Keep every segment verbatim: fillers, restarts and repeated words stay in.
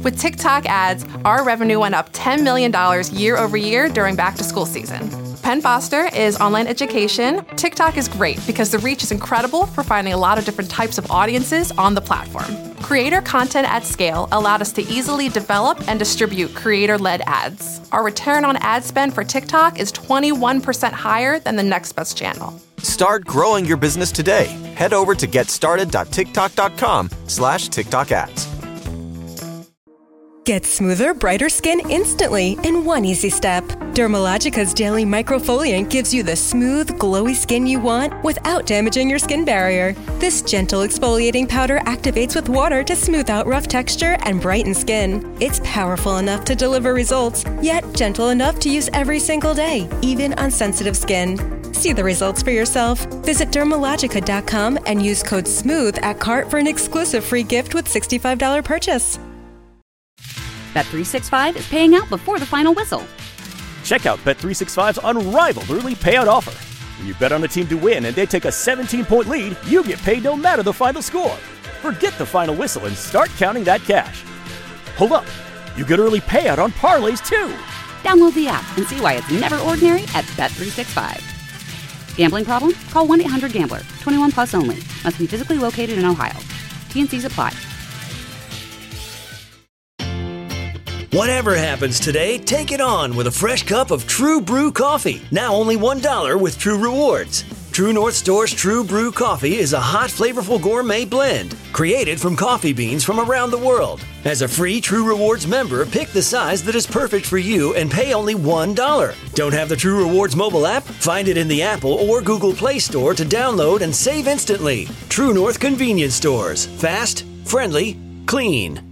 With TikTok ads, our revenue went up ten million dollars year over year during back-to-school season. Penn Foster is online education. TikTok is great because the reach is incredible for finding a lot of different types of audiences on the platform. Creator content at scale allowed us to easily develop and distribute creator-led ads. Our return on ad spend for TikTok is twenty-one percent higher than the next best channel. Start growing your business today. Head over to getstarted.tiktok.com slash TikTok ads. Get smoother, brighter skin instantly in one easy step. Dermalogica's daily microfoliant gives you the smooth, glowy skin you want without damaging your skin barrier. This gentle exfoliating powder activates with water to smooth out rough texture and brighten skin. It's powerful enough to deliver results, yet gentle enough to use every single day, even on sensitive skin. See the results for yourself. Visit dermalogica dot com and use code SMOOTH at cart for an exclusive free gift with sixty-five dollars purchase. Bet three sixty-five is paying out before the final whistle. Check out Bet three sixty-five's unrivaled early payout offer. When you bet on a team to win and they take a seventeen-point lead, you get paid no matter the final score. Forget the final whistle and start counting that cash. Hold up. You get early payout on parlays, too. Download the app and see why it's never ordinary at Bet three sixty-five. Gambling problem? Call one eight hundred gambler. twenty-one plus only. Must be physically located in Ohio. T and Cs apply. Whatever happens today, take it on with a fresh cup of True Brew coffee. Now only one dollar with True Rewards. True North Store's True Brew coffee is a hot, flavorful gourmet blend created from coffee beans from around the world. As a free True Rewards member, pick the size that is perfect for you and pay only one dollar. Don't have the True Rewards mobile app? Find it in the Apple or Google Play Store to download and save instantly. True North Convenience Stores. Fast, friendly, clean.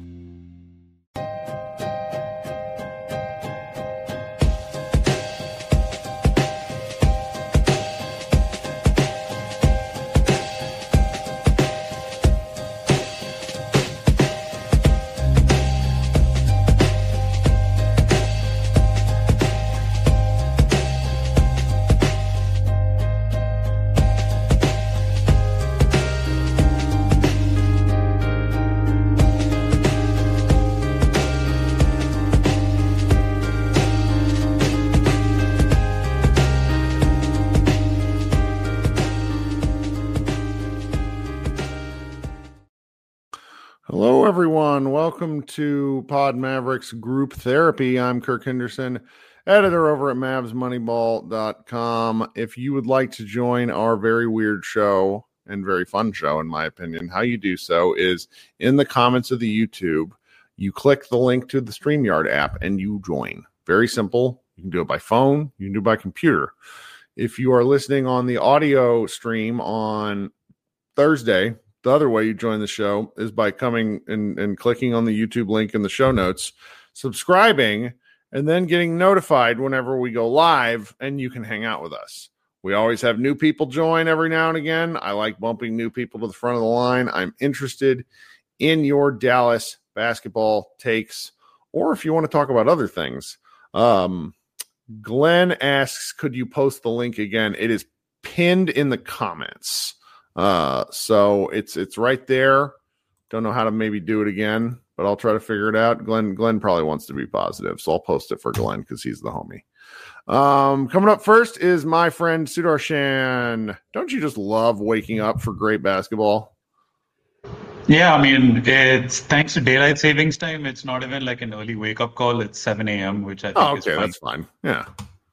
Hello, everyone. Welcome to Pod Mavericks Group Therapy. I'm Kirk Henderson, editor over at Mavs Moneyball dot com. If you would like to join our very weird show and very fun show, in my opinion, how you do so is in the comments of the YouTube. You click the link to the StreamYard app and you join. Very simple. You can do it by phone. You can do it by computer. If you are listening on the audio stream on Thursday, the other way you join the show is by coming and, and clicking on the YouTube link in the show notes, subscribing, and then getting notified whenever we go live, and you can hang out with us. We always have new people join every now and again. I like bumping new people to the front of the line. I'm interested in your Dallas basketball takes, or if you want to talk about other things. Um, Glenn asks, could you post the link again? It is pinned in the comments. Uh, so it's, it's right there. Don't know how to maybe do it again, but I'll try to figure it out. Glenn, Glenn probably wants to be positive, so I'll post it for Glenn because he's the homie. Um, coming up first is my friend Sudarshan. Don't you just love waking up for great basketball? Yeah, I mean, it's thanks to daylight savings time. It's not even like an early wake up call. It's seven a.m., which I think oh, okay, is fine. That's fine. Yeah.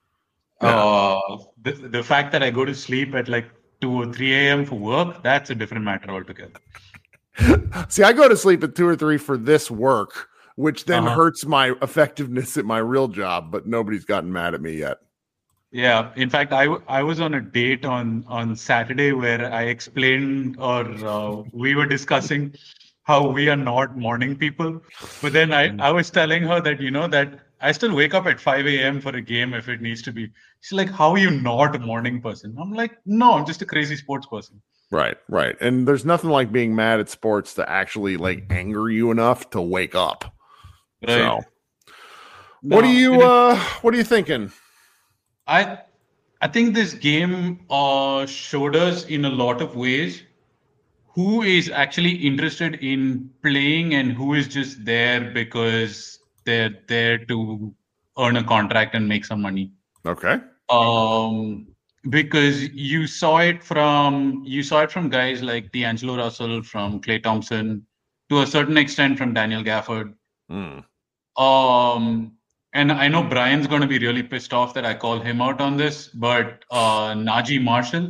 Uh, the, the fact that I go to sleep at like two or three a.m. for work, that's a different matter altogether. See, I go to sleep at two or three for this work, which then uh-huh. hurts my effectiveness at my real job, but nobody's gotten mad at me yet. Yeah. In fact, I, I was on a date on, on Saturday where I explained or uh, we were discussing how we are not morning people. But then I, I was telling her that, you know, that I still wake up at five a.m. for a game if it needs to be. She's like, how are you not a morning person? I'm like, no, I'm just a crazy sports person. Right, right. And there's nothing like being mad at sports to actually like anger you enough to wake up. Right. So no, what are you uh what are you thinking? I I think this game uh showed us in a lot of ways who is actually interested in playing and who is just there because they're there to earn a contract and make some money. Okay. Um, because you saw it from you saw it from guys like D'Angelo Russell, from Klay Thompson, to a certain extent from Daniel Gafford. Mm. Um, and I know Brian's going to be really pissed off that I call him out on this, but uh, Najee Marshall,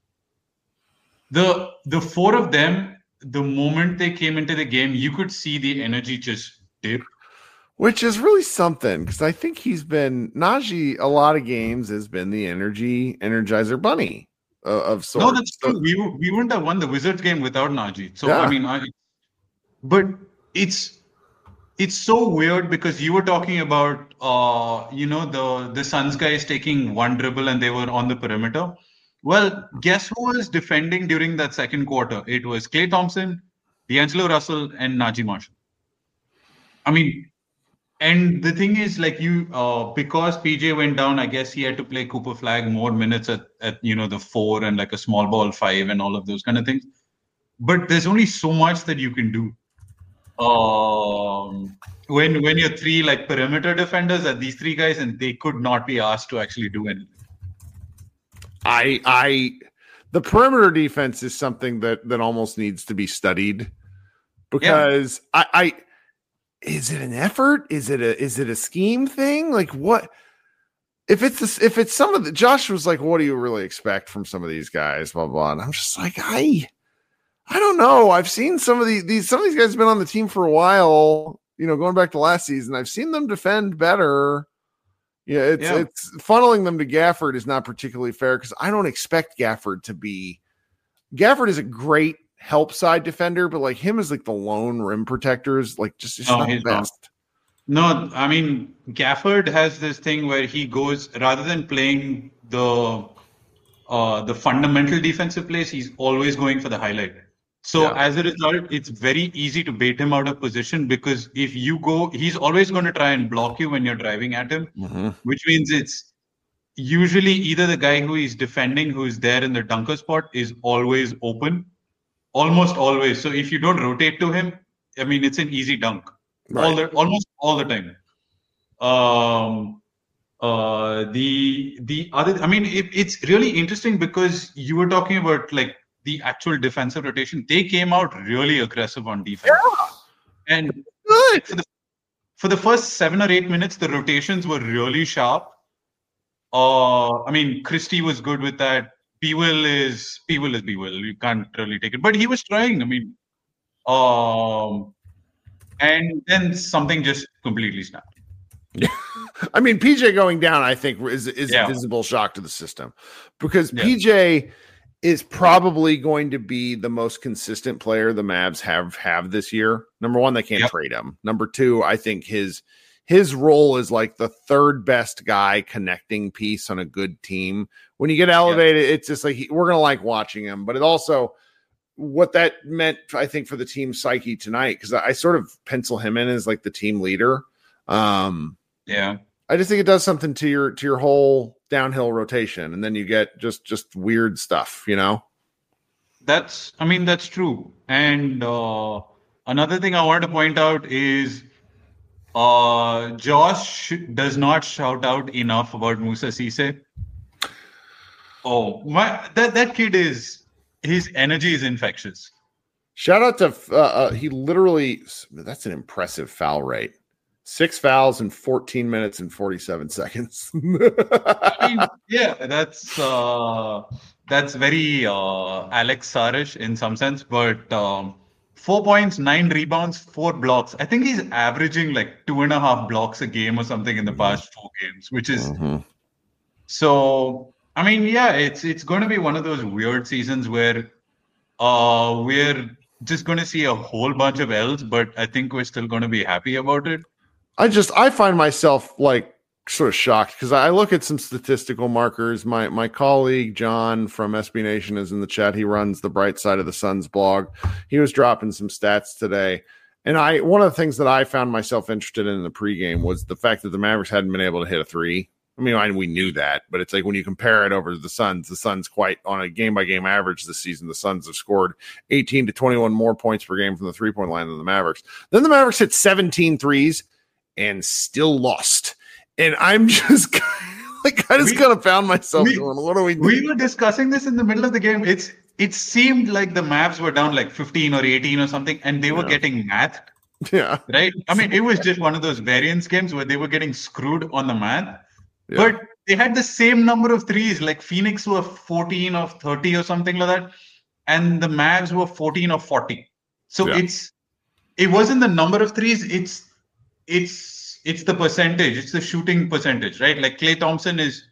the the four of them, the moment they came into the game, you could see the energy just dip. Which is really something, because I think he's been Najee a lot of games has been the energy energizer bunny uh, of sorts. No, that's so, true. We we wouldn't have won the Wizards game without Najee. So Yeah. I mean, I, but it's it's so weird because you were talking about uh you know the the Suns guys taking one dribble and they were on the perimeter. Well, guess who was defending during that second quarter? It was Klay Thompson, D'Angelo Russell, and Najee Marshall. I mean. And the thing is, like you, uh, because P J went down, I guess he had to play Cooper Flag more minutes at, at, you know, the four and like a small ball five and all of those kind of things. But there's only so much that you can do. Um, when when you're three like perimeter defenders at these three guys, and they could not be asked to actually do anything. I I the perimeter defense is something that that almost needs to be studied, because yeah. I. I Is it an effort? Is it a is it a scheme thing? Like what? If it's this, if it's some of the Josh was like, what do you really expect from some of these guys? Blah blah. And I'm just like, I I don't know. I've seen some of these these some of these guys have been on the team for a while. You know, going back to last season, I've seen them defend better. Yeah, it's yeah. it's funneling them to Gafford is not particularly fair, because I don't expect Gafford to be. Gafford is a great help side defender, but like him as like the lone rim protectors, like just it's no, not the best. Not. No, I mean Gafford has this thing where he goes, rather than playing the uh, the fundamental defensive plays, he's always going for the highlight. So yeah. as a result, it's very easy to bait him out of position, because if you go, he's always going to try and block you when you're driving at him, mm-hmm. which means it's usually either the guy who is defending, who is there in the dunker spot, is always open. Almost always. So if you don't rotate to him, I mean, it's an easy dunk. Right. All the almost all the time. Um, uh, the the other, I mean, it, it's really interesting because you were talking about like the actual defensive rotation. They came out really aggressive on defense. Yeah. And good. For the, for the first seven or eight minutes, the rotations were really sharp. Uh, I mean, Christie was good with that. P-Will is P-Will is P-Will. You can't really take it, but he was trying. I mean, um, and then something just completely snapped. Yeah, I mean, P J going down, I think, is is yeah. a visible shock to the system, because yeah. P J is probably going to be the most consistent player the Mavs have have this year. Number one, they can't yep. trade him. Number two, I think his his role is like the third best guy connecting piece on a good team. When you get elevated, yeah. it's just like he, we're going to like watching him. But it also, what that meant, I think, for the team psyche tonight, because I, I sort of pencil him in as like the team leader. Um, yeah, I just think it does something to your to your whole downhill rotation, and then you get just just weird stuff, you know. That's, I mean, that's true. And uh, another thing I wanted to point out is. Uh, Josh does not shout out enough about Musa Cisse. Oh, my, that, that kid is, his energy is infectious. Shout out to, uh, uh, he literally, that's an impressive foul rate. Six fouls in fourteen minutes and forty-seven seconds. I mean, yeah, that's, uh, that's very uh, Alex Sarish in some sense, but um, Four points, nine rebounds, four blocks. I think he's averaging like two and a half blocks a game or something in the past four games, which is mm-hmm. so. I mean, yeah, it's it's going to be one of those weird seasons where uh, we're just going to see a whole bunch of L's, but I think we're still going to be happy about it. I just I find myself like sort of shocked, because I look at some statistical markers. My my colleague John from S B Nation is in the chat. He runs the Bright Side of the Suns blog. He was dropping some stats today, and I one of the things that I found myself interested in in the pregame was the fact that the Mavericks hadn't been able to hit a three I mean, I, we knew that, but it's like when you compare it over to the Suns, the Suns quite on a game-by-game average this season, the Suns have scored eighteen to twenty-one more points per game from the three-point line than the Mavericks. Then the Mavericks hit seventeen threes and still lost. And I'm just like, I just kind of found myself we, going, what are we doing? We were discussing this in the middle of the game. It's It seemed like the Mavs were down like fifteen or eighteen or something, and they were yeah. getting mathed. Yeah. Right? I mean, it was just one of those variance games where they were getting screwed on the math. Yeah. But they had the same number of threes. Like Phoenix were fourteen of thirty or something like that. And the Mavs were fourteen of forty. So yeah. it's it wasn't the number of threes, it's it's it's the percentage, it's the shooting percentage, right? Like Klay Thompson is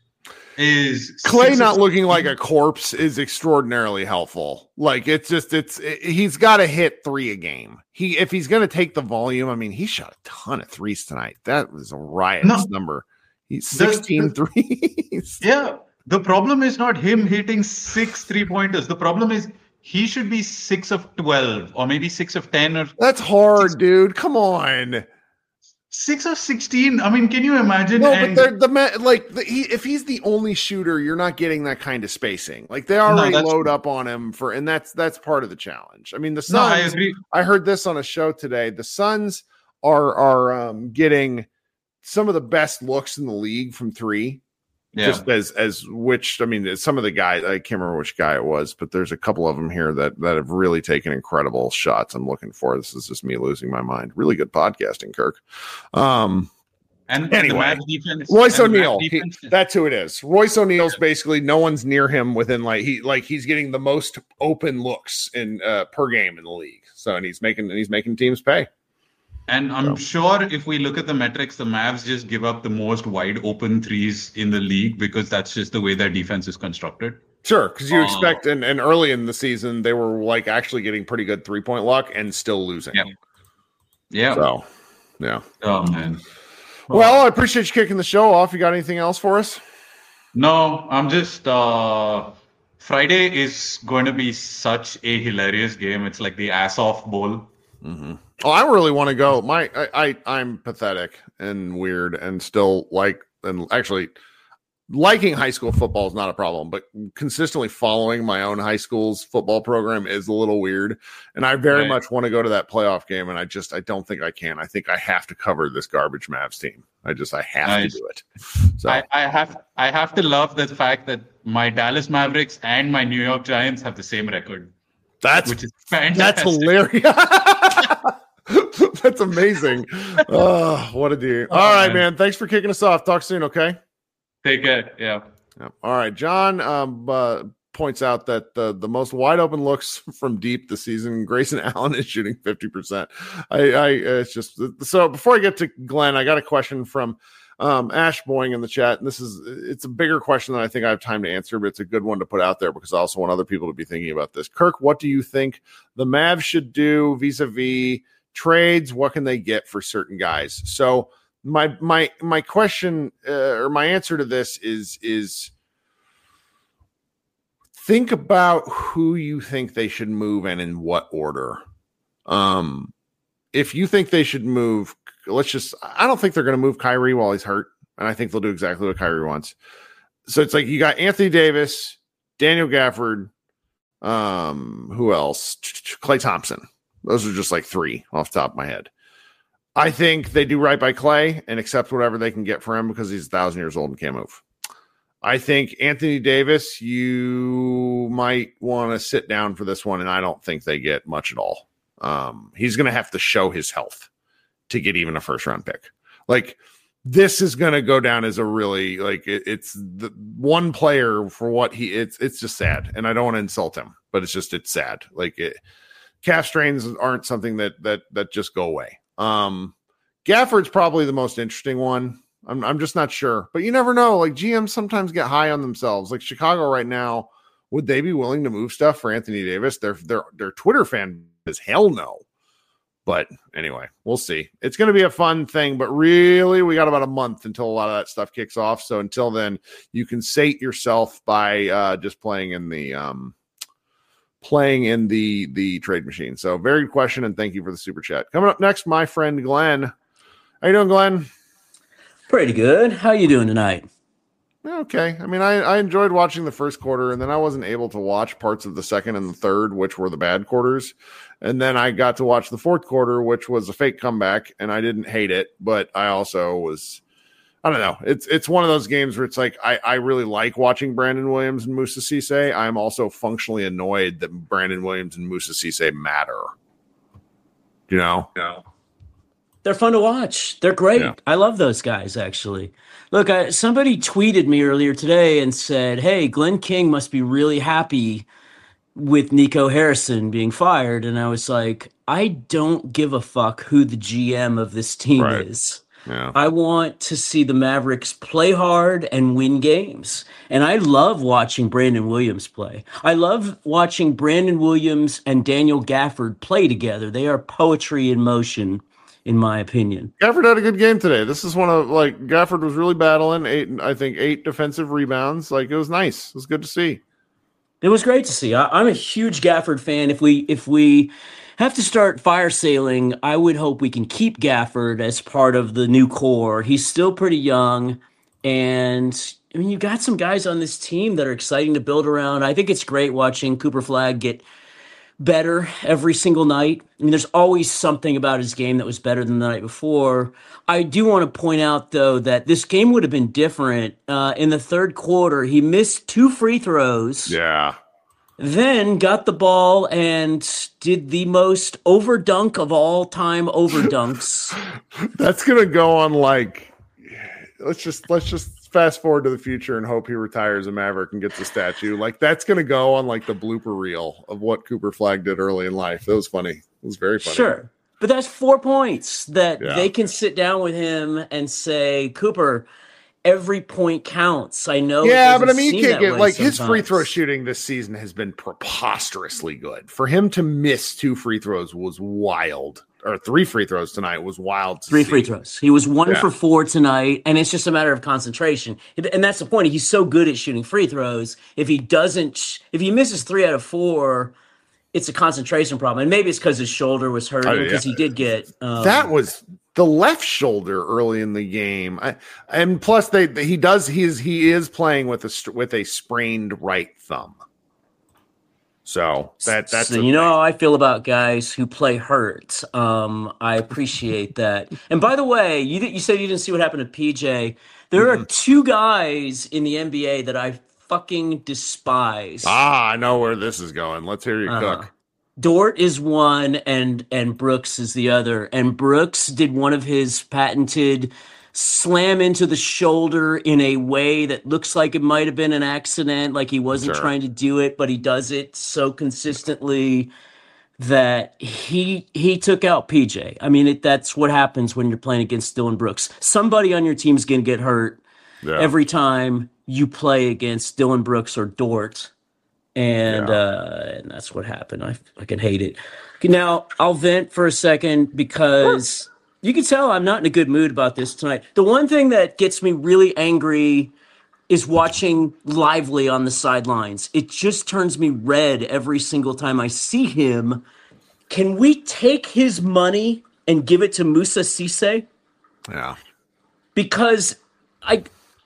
is Klay not looking like a corpse is extraordinarily helpful. Like it's just it's it, he's got to hit three a game. He if he's going to take the volume, I mean, he shot a ton of threes tonight. That was a riotous no. number. He's sixteen the, threes. Yeah. The problem is not him hitting six three-pointers. The problem is he should be six of twelve or maybe six of ten. Or That's hard, six, dude. Come on. six of sixteen. I mean, can you imagine? No, and, but they're the like the, he, if he's the only shooter, you're not getting that kind of spacing. Like they already no, load up on him for, and that's that's part of the challenge. I mean, the Suns. No, I agree. I heard this on a show today. The Suns are are um, getting some of the best looks in the league from three. Yeah. Just as as which I mean, some of the guys, I can't remember which guy it was, but there's a couple of them here that that have really taken incredible shots. I'm looking for. This is just me losing my mind. Really good podcasting, Kirk. Um, and anyway, the defense, Royce and O'Neal. He, that's who it is. Royce O'Neal's basically no one's near him within like he like he's getting the most open looks in uh, per game in the league. So and he's making and he's making teams pay. And I'm sure if we look at the metrics, the Mavs just give up the most wide open threes in the league because that's just the way their defense is constructed. Sure, because you uh, expect, and, and early in the season, they were like actually getting pretty good three-point luck and still losing. Yeah. Yeah. So, yeah. Oh, man. Well, I appreciate you kicking the show off. You got anything else for us? No, I'm just, uh, Friday is going to be such a hilarious game. It's like the ass-off bowl. Mm-hmm. Oh, I really want to go. My, I, I, I'm pathetic and weird, and still like, and actually, liking high school football is not a problem, but consistently following my own high school's football program is a little weird. And I very right. much want to go to that playoff game, and I just, I don't think I can. I think I have to cover this garbage Mavs team. I just, I have nice. to do it. So I, I have, I have to love the fact that my Dallas Mavericks and my New York Giants have the same record. That's which is fantastic. That's hilarious. That's amazing. Oh, what a dude. All oh, right, man. man. Thanks for kicking us off. Talk soon, okay? Take care. Yeah. yeah. All right. John um, uh, points out that the, the most wide open looks from deep this season, Grayson Allen is shooting fifty percent. I, I It's just so before I get to Glenn, I got a question from um, Ash Boying in the chat. And this is it's a bigger question than I think I have time to answer, but it's a good one to put out there because I also want other people to be thinking about this. Kirk, what do you think the Mavs should do vis-a-vis trades? What can they get for certain guys? So my my my question uh, or my answer to this is is think about who you think they should move and in what order. Um, if you think they should move, let's just I don't think they're going to move Kyrie while he's hurt, and I think they'll do exactly what Kyrie wants. So it's like you got Anthony Davis, Daniel Gafford, um, who else? Klay Thompson. Those are just like three off the top of my head. I think they do right by Klay and accept whatever they can get for him because he's a thousand years old and can't move. I think Anthony Davis, you might want to sit down for this one, and I don't think they get much at all. Um, he's going to have to show his health to get even a first round pick. Like this is going to go down as a really like it, it's the one player for what he it's it's just sad, and I don't want to insult him, but it's just it's sad. Like it. Calf strains aren't something that that that just go away. Um, Gafford's probably the most interesting one. I'm I'm just not sure, but you never know. Like G Ms sometimes get high on themselves. Like Chicago right now, would they be willing to move stuff for Anthony Davis? Their their their Twitter fan is hell no. But anyway, we'll see. It's going to be a fun thing, but really, we got about a month until a lot of that stuff kicks off. So until then, you can sate yourself by uh, just playing in the um. playing in the the trade machine. So very good question, and thank you for the super chat. Coming up next, my friend Glenn. How you doing, Glenn? Pretty good. How you doing tonight? Okay. I mean, I, I enjoyed watching the first quarter, and then I wasn't able to watch parts of the second and the third, which were the bad quarters. And then I got to watch the fourth quarter, which was a fake comeback, and I didn't hate it, but I also was, I don't know. It's it's one of those games where it's like, I, I really like watching Brandon Williams and Moussa Cisse. I'm also functionally annoyed that Brandon Williams and Moussa Cisse matter. You know? Yeah. They're fun to watch. They're great. Yeah. I love those guys, actually. Look, I, somebody tweeted me earlier today and said, hey, Glenn King must be really happy with Nico Harrison being fired. And I was like, I don't give a fuck who the G M of this team Right. is. Yeah. I want to see the Mavericks play hard and win games. And I love watching Brandon Williams play. I love watching Brandon Williams and Daniel Gafford play together. They are poetry in motion, in my opinion. Gafford had a good game today. This is one of, like, Gafford was really battling. Eight, I think, eight defensive rebounds. Like, it was nice. It was good to see. It was great to see. I, I'm a huge Gafford fan. If we if we have to start fire sailing, I would hope we can keep Gafford as part of the new core. He's still pretty young, and I mean, you got some guys on this team that are exciting to build around. I think it's great watching Cooper Flagg get better every single night. I mean, there's always something about his game that was better than the night before. I do want to point out, though, that this game would have been different. Uh, in the third quarter, he missed two free throws. Yeah. Then got the ball and did the most over dunk of all time over dunks. That's gonna go on, like, let's just let's just fast forward to the future and hope he retires a Maverick and gets a statue. Like, that's gonna go on, like, the blooper reel of what Cooper Flagg did early in life. That was funny. It was very funny. Sure. But that's four points that Yeah. they can sit down with him and say, Cooper, every point counts. I know. Yeah, it but I mean, you seem can't that get, way like, his free sometimes. throw shooting this season has been preposterously good. For him to miss two free throws was wild, or three free throws tonight was wild. To Three see. free throws. He was one Yeah. for four tonight, and it's just a matter of concentration. And that's the point. He's so good at shooting free throws. If he doesn't, sh- if he misses three out of four, it's a concentration problem. And maybe it's because his shoulder was hurting, Oh, yeah. because he did get um, That was the left shoulder early in the game, I, and plus they he does he is he is playing with a st- with a sprained right thumb. So that that's So a you know thing. how I feel about guys who play hurt. Um, I appreciate that. And by the way, you you said you didn't see what happened to P J. There Mm-hmm. are two guys in the N B A that I fucking despise. Ah, I know where this is going. Let's hear you Uh-huh. cook. Dort is one, and and Brooks is the other. And Brooks did one of his patented slam into the shoulder in a way that looks like it might have been an accident, like he wasn't Sure. trying to do it, but he does it so consistently that he he took out P J. I mean, it, that's what happens when you're playing against Dylan Brooks. Somebody on your team's going to get hurt Yeah. every time you play against Dylan Brooks or Dort. And Yeah. uh, and that's what happened. I fucking hate it. Okay, now, I'll vent for a second because you can tell I'm not in a good mood about this tonight. The one thing that gets me really angry is watching Lively on the sidelines. It just turns me red every single time I see him. Can we take his money and give it to Moussa Cisse? Yeah. Because I,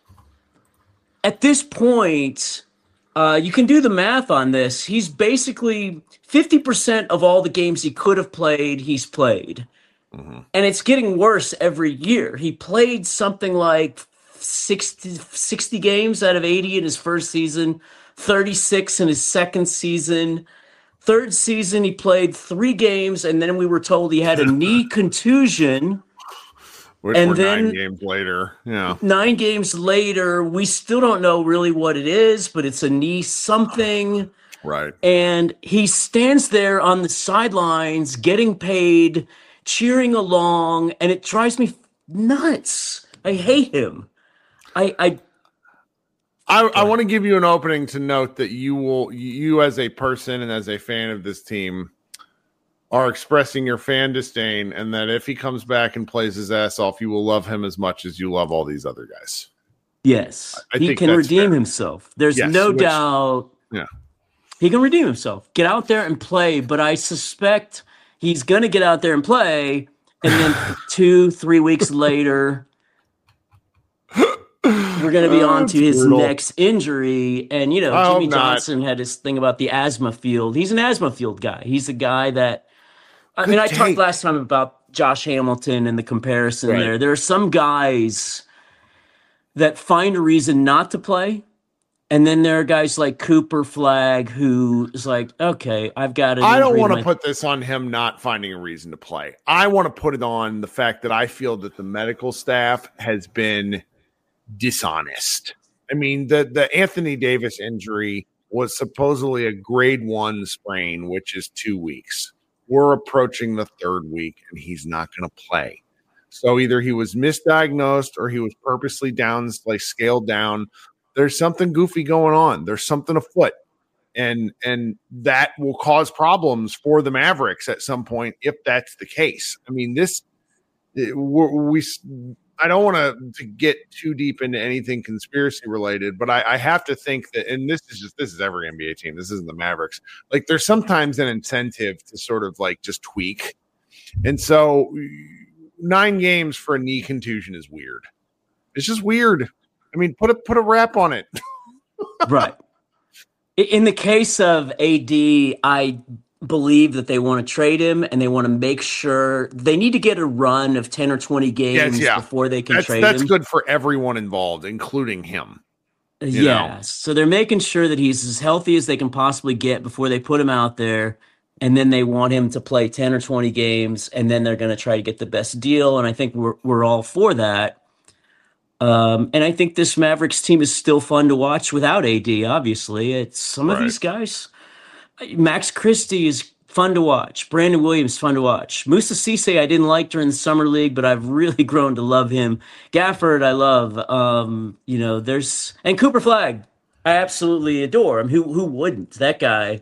at this point, uh, you can do the math on this. He's basically fifty percent of all the games he could have played, he's played. Mm-hmm. And it's getting worse every year. He played something like sixty, sixty games out of eighty in his first season, thirty-six in his second season. Third season, he played three games, and then we were told he had a knee contusion. Which And were then- nine games later. Yeah. Nine games later, we still don't know really what it is, but it's a knee something. Right. And he stands there on the sidelines getting paid, cheering along, and it drives me nuts. I hate him. I, I I, I want to give you an opening to note that you will, you as a person and as a fan of this team, are expressing your fan disdain, and that if he comes back and plays his ass off, you will love him as much as you love all these other guys. yes, I he think can that's redeem fair. himself. There's Yes, no which- doubt Yeah. he can redeem himself. Get out there and play, but I suspect he's going to get out there and play, and then two, three weeks later, we're going to be Oh, on that's to his brutal. next injury. And, you know, I Jimmy hope not. Johnson had his thing about the asthma field. He's an asthma field guy. He's the guy that, I Good mean, I take. talked last time about Josh Hamilton and the comparison Right. there. There are some guys that find a reason not to play. And then there are guys like Cooper Flagg who is like, okay, I've got it. I don't want to put this on him not finding a reason to play. I want to put it on the fact that I feel that the medical staff has been dishonest. I mean, the, the Anthony Davis injury was supposedly a grade one sprain, which is two weeks. We're approaching the third week, and he's not going to play. So either he was misdiagnosed or he was purposely down, like scaled down. There's something goofy going on. There's something afoot. And and that will cause problems for the Mavericks at some point if that's the case. I mean, this it, we, we I don't want to, to get too deep into anything conspiracy related, but I, I have to think that, and this is just this is every N B A team. This isn't the Mavericks. Like, there's sometimes an incentive to sort of like just tweak, and so nine games for a knee contusion is weird. It's just weird. I mean, put a put a wrap on it. Right. In the case of A D, I believe that they want to trade him and they want to make sure they need to get a run of ten or twenty games Yes, yeah. before they can that's, trade that's him. good for everyone involved, including him. you Yeah. know? So they're making sure that he's as healthy as they can possibly get before they put him out there. And then they want him to play ten or twenty games, and then they're going to try to get the best deal. And I think we're we're all for that. Um, and I think this Mavericks team is still fun to watch without A D, obviously. It's some of Right. these guys. Max Christie is fun to watch. Brandon Williams, fun to watch. Musa Cisse, I didn't like during the summer league, but I've really grown to love him. Gafford, I love. Um, you know, there's and Cooper Flagg, I absolutely adore him. Who who wouldn't? That guy.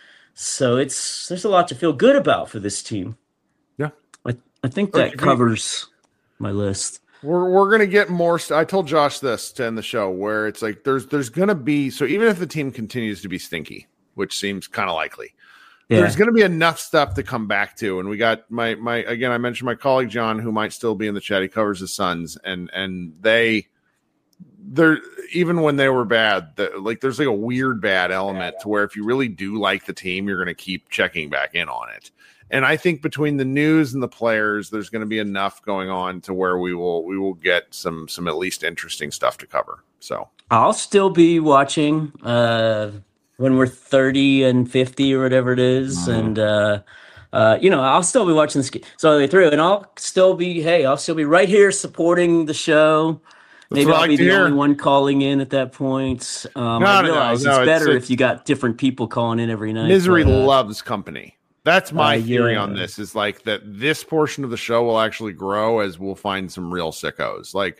So it's there's a lot to feel good about for this team. Yeah. I, I think Or that if you- covers my list. We're we're gonna get more. St- I told Josh this to end the show, where it's like there's there's gonna be so even if the team continues to be stinky, which seems kind of likely, Yeah. there's gonna be enough stuff to come back to. And we got my my again. I mentioned my colleague John, who might still be in the chat. He covers the Suns, and and they they're even when they were bad, the, like there's like a weird bad element to where if you really do like the team, you're gonna keep checking back in on it. And I think between the news and the players, there's going to be enough going on to where we will we will get some some at least interesting stuff to cover. So I'll still be watching uh, when we're thirty and fifty or whatever it is. Mm-hmm. And, uh, uh, you know, I'll still be watching this so all the way through. And I'll still be, hey, I'll still be right here supporting the show. Maybe what I I'll like be to the hear. only one calling in at that point. Um, No, I no, no, realize no, it's it's- better it's- if you got different people calling in every night. misery but, uh, loves company. That's my uh, theory yeah. on this, is like that this portion of the show will actually grow as we'll find some real sickos. Like,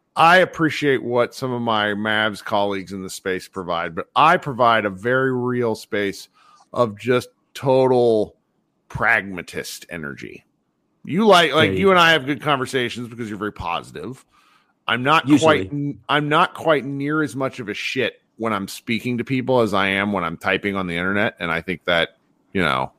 I appreciate what some of my Mavs colleagues in the space provide, but I provide a very real space of just total pragmatist energy. You like like Yeah, you and I have good conversations because you're very positive. I'm not Usually. quite I'm not quite near as much of a shit when I'm speaking to people as I am when I'm typing on the internet, and I think that, you know,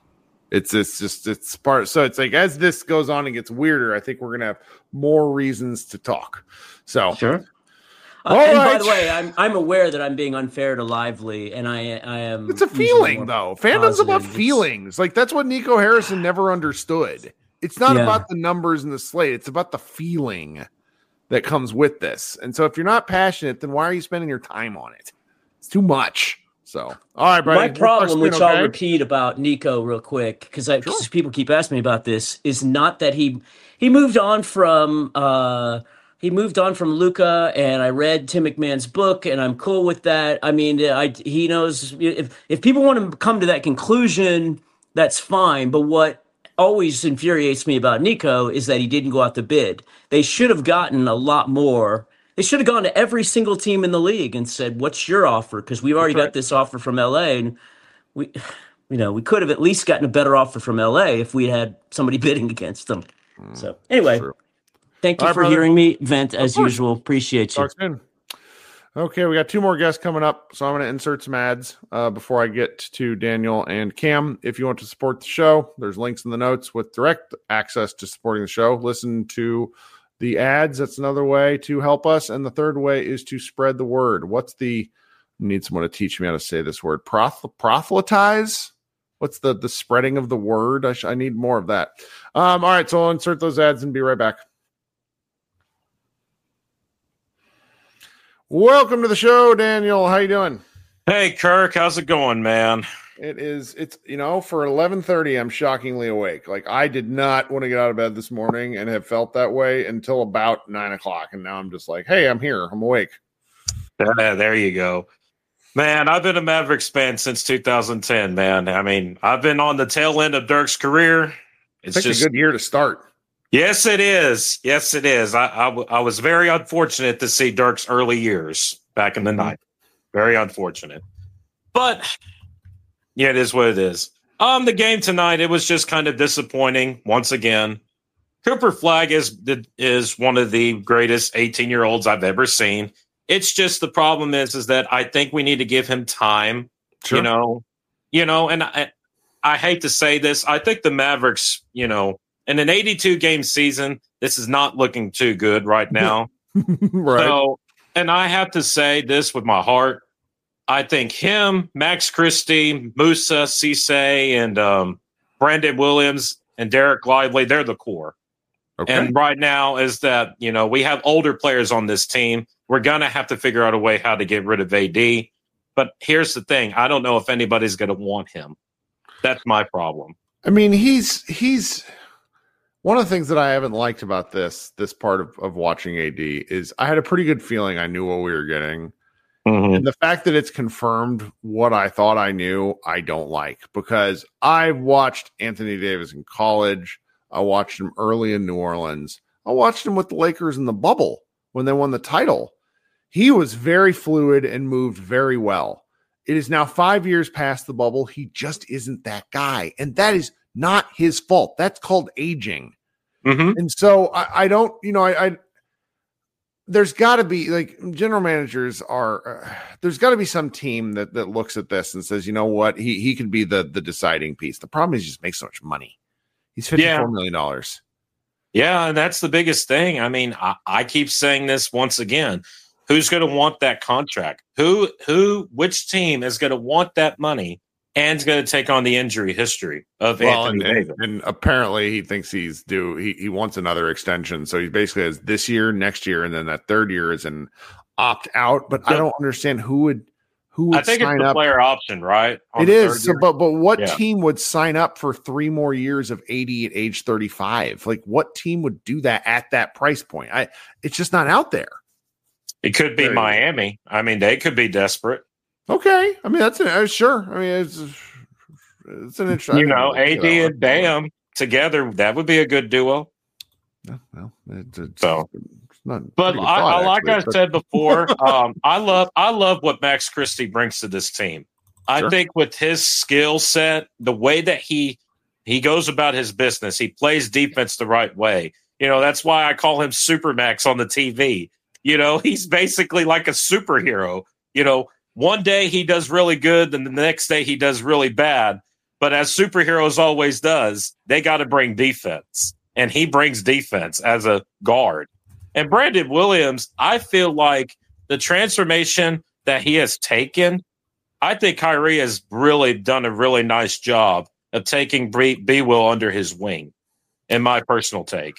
It's it's just it's part. So it's like as this goes on and gets weirder, I think we're gonna have more reasons to talk. So Sure. Uh, All and by right. the way, I'm I'm aware that I'm being unfair to Lively, and I I am. it's a usually feeling, more though. Fandom's about positive. It's- feelings. Like that's what Nico Harrison never understood. It's not Yeah. about the numbers and the slate. It's about the feeling that comes with this. And so if you're not passionate, then why are you spending your time on it? It's too much. So all right, Brady. My we'll problem, start which spinning, I'll okay? repeat about Nico real quick, because I 'cause people keep asking me about this, is not that he he moved on from uh, he moved on from Luca, and I read Tim McMahon's book, and I'm cool with that. I mean, I he knows if if people want to come to that conclusion, that's fine. But what always infuriates me about Nico is that he didn't go out to bid. They should have gotten a lot more. They should have gone to every single team in the league and said, "What's your offer?" Because we've already That's right. got this offer from L A, and we, you know, we could have at least gotten a better offer from L A if we had somebody bidding against them. So anyway, true. thank you All right, for brother. hearing me vent as course. usual. Appreciate you. Talk soon. Okay, we got two more guests coming up, so I'm going to insert some ads uh, before I get to Daniel and Cam. If you want to support the show, there's links in the notes with direct access to supporting the show. Listen to the ads. That's another way to help us. And the third way is to spread the word. What's the, I need someone to teach me how to say this word. Proth, proselytize? What's the, the spreading of the word? I, sh- I need more of that. Um, all right, so I'll insert those ads and be right back. Welcome to the show, Daniel. How you doing? Hey, Kirk. How's it going, man? It is, it's, you know, for eleven thirty, I'm shockingly awake. Like, I did not want to get out of bed this morning and have felt that way until about nine o'clock. And now I'm just like, hey, I'm here. I'm awake. Uh, there you go. Man, I've been a Mavericks fan since two thousand ten, man. I mean, I've been on the tail end of Dirk's career. It's, it's just a good year to start. Yes, it is. Yes, it is. I, I, w- I was very unfortunate to see Dirk's early years back in the mm-hmm. night. Very unfortunate. But, yeah, it is what it is. Um, the game tonight, it was just kind of disappointing once again. Cooper Flagg is, is one of the greatest eighteen-year-olds I've ever seen. It's just the problem is, is that I think we need to give him time, sure. you know, you know, and I, I hate to say this. I think the Mavericks, you know, in an eighty-two game season, this is not looking too good right now. Right. So, and I have to say this with my heart. I think him, Max Christie, Musa, Cisse, and um, Brandon Williams and Derek Lively, they're the core. Okay. And right now is that, you know, we have older players on this team. We're going to have to figure out a way how to get rid of A D. But here's the thing. I don't know if anybody's going to want him. That's my problem. I mean, he's he's one of the things that I haven't liked about this this part of, of watching A D is I had a pretty good feeling I knew what we were getting. Mm-hmm. And the fact that it's confirmed what I thought I knew, I don't like. Because I watched Anthony Davis in college. I watched him early in New Orleans. I watched him with the Lakers in the bubble when they won the title. He was very fluid and moved very well. It is now five years past the bubble. He just isn't that guy. And that is not his fault. That's called aging. Mm-hmm. And so I, I don't, you know, I, I there's got to be like general managers are, uh, there's got to be some team that, that looks at this and says, you know what, he, he could be the, the deciding piece. The problem is he just makes so much money. He's fifty-four yeah. million dollars. Yeah. And that's the biggest thing. I mean, I, I keep saying this once again. Who's going to want that contract? Who, who, which team is going to want that money and is going to take on the injury history of well, Anthony and, Davis? And, and apparently he thinks he's due. He, he wants another extension. So he basically has this year, next year, and then that third year is an opt out. But so, I don't understand who would, who would I think sign it's the up. player option, right? It is. So, but, but what yeah. team would sign up for three more years of eighty at age thirty-five? Like what team would do that at that price point? I, it's just not out there. It could be Miami. I mean, they could be desperate. Okay. I mean, that's uh, sure. I mean, it's it's an interesting. You know, A D and Bam together, that would be a good duo. Yeah, well, it's, it's, so, it's not. But I, thought, I, like actually, I but... said before, um, I love I love what Max Christie brings to this team. I sure. think with his skill set, the way that he he goes about his business, he plays defense the right way. You know, that's why I call him Supermax on the T V. You know, he's basically like a superhero. You know, one day he does really good, and the next day he does really bad. But as superheroes always does, they got to bring defense. And he brings defense as a guard. And Brandon Williams, I feel like the transformation that he has taken, I think Kyrie has really done a really nice job of taking B. B. Will under his wing, in my personal take.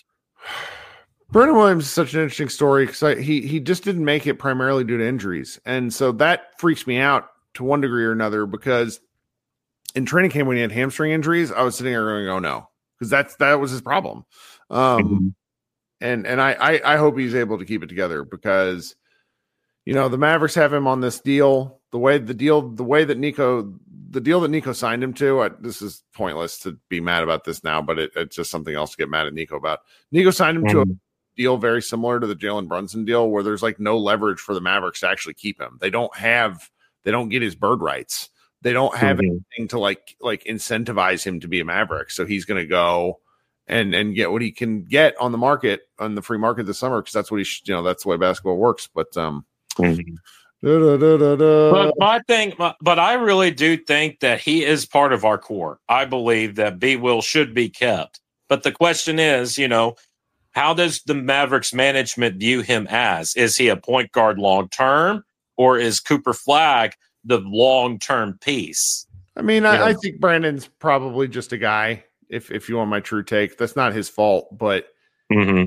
Brandon Williams is such an interesting story because he he just didn't make it primarily due to injuries. And so that freaks me out to one degree or another because in training camp when he had hamstring injuries, I was sitting there going, oh no, because that's that was his problem. Um, mm-hmm. And and I, I I hope he's able to keep it together because, you know, the Mavericks have him on this deal. The way the deal, the way that Nico, the deal that Nico signed him to, I, this is pointless to be mad about this now, but it, it's just something else to get mad at Nico about. Nico signed him mm-hmm. to a deal very similar to the Jalen Brunson deal where there's like no leverage for the Mavericks to actually keep him. They don't have, they don't get his bird rights. They don't have mm-hmm. anything to like, like incentivize him to be a Maverick. So he's going to go and, and get what he can get on the market, on the free market this summer. Cause that's what he should, you know, that's the way basketball works. But, um, mm-hmm. da, da, da, da, da. but my thing, but I really do think that he is part of our core. I believe that B. Will should be kept. But the question is, you know, how does the Mavericks management view him as? Is he a point guard long term, or is Cooper Flagg the long term piece? I mean, I, I think Brandon's probably just a guy. If if you want my true take, that's not his fault, but mm-hmm.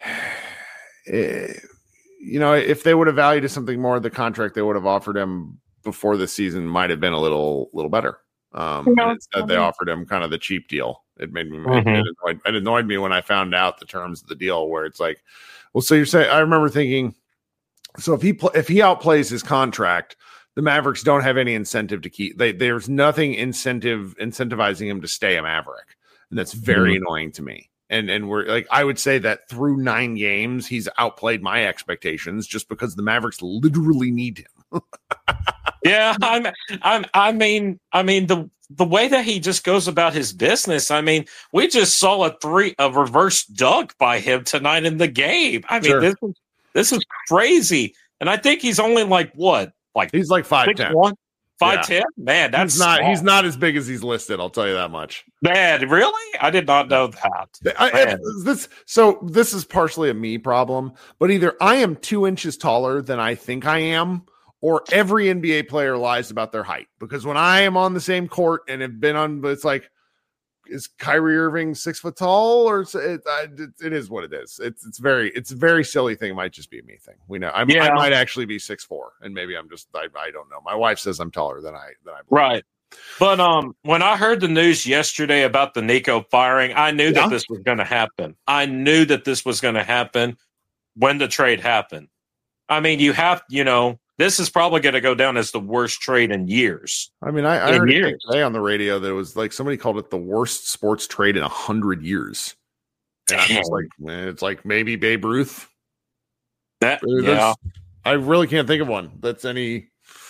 eh, you know, if they would have valued something more, the contract they would have offered him before the season might have been a little little better. Um, No, and instead, they offered him kind of the cheap deal. It made me Mhm. it, annoyed, it annoyed me when I found out the terms of the deal, where it's like, well, so you're saying, I remember thinking, so if he pl- if he outplays his contract, the Mavericks don't have any incentive to keep. They, there's nothing incentive incentivizing him to stay a Maverick, and that's very Mhm. annoying to me. And and we're like, I would say that through nine games, he's outplayed my expectations just because the Mavericks literally need him. Yeah, I'm, I'm, I mean, I mean the the way that he just goes about his business. I mean, we just saw a three a reverse dunk by him tonight in the game. I mean, Sure. this is this is crazy, and I think he's only like what, like He's like five ten. one, five ten. Man, that's He's not. small. He's not as big as he's listed. I'll tell you that much. Man, really? I did not know that. I, Man. I- this so this is partially a me problem, but either I am two inches taller than I think I am, or every N B A player lies about their height. Because when I am on the same court and have been on, it's like, is Kyrie Irving six foot tall, or is it, I- it, it is what it is. It's it's very it's a very silly thing. It might just be a me thing. We know I, Yeah. I might actually be six four, and maybe I'm just I, I don't know. My wife says I'm taller than I than I believe. Right. But um, when I heard the news yesterday about the Nico firing, I knew Yeah. that this was going to happen. I knew that this was going to happen when the trade happened. I mean, you have, you know, this is probably going to go down as the worst trade in years. I mean, I, I In heard it years. today on the radio that it was like somebody called it the worst sports trade in a hundred years. And I'm just Damn. like, man, it's like maybe Babe Ruth. That, There's- yeah. I really can't think of one that's any.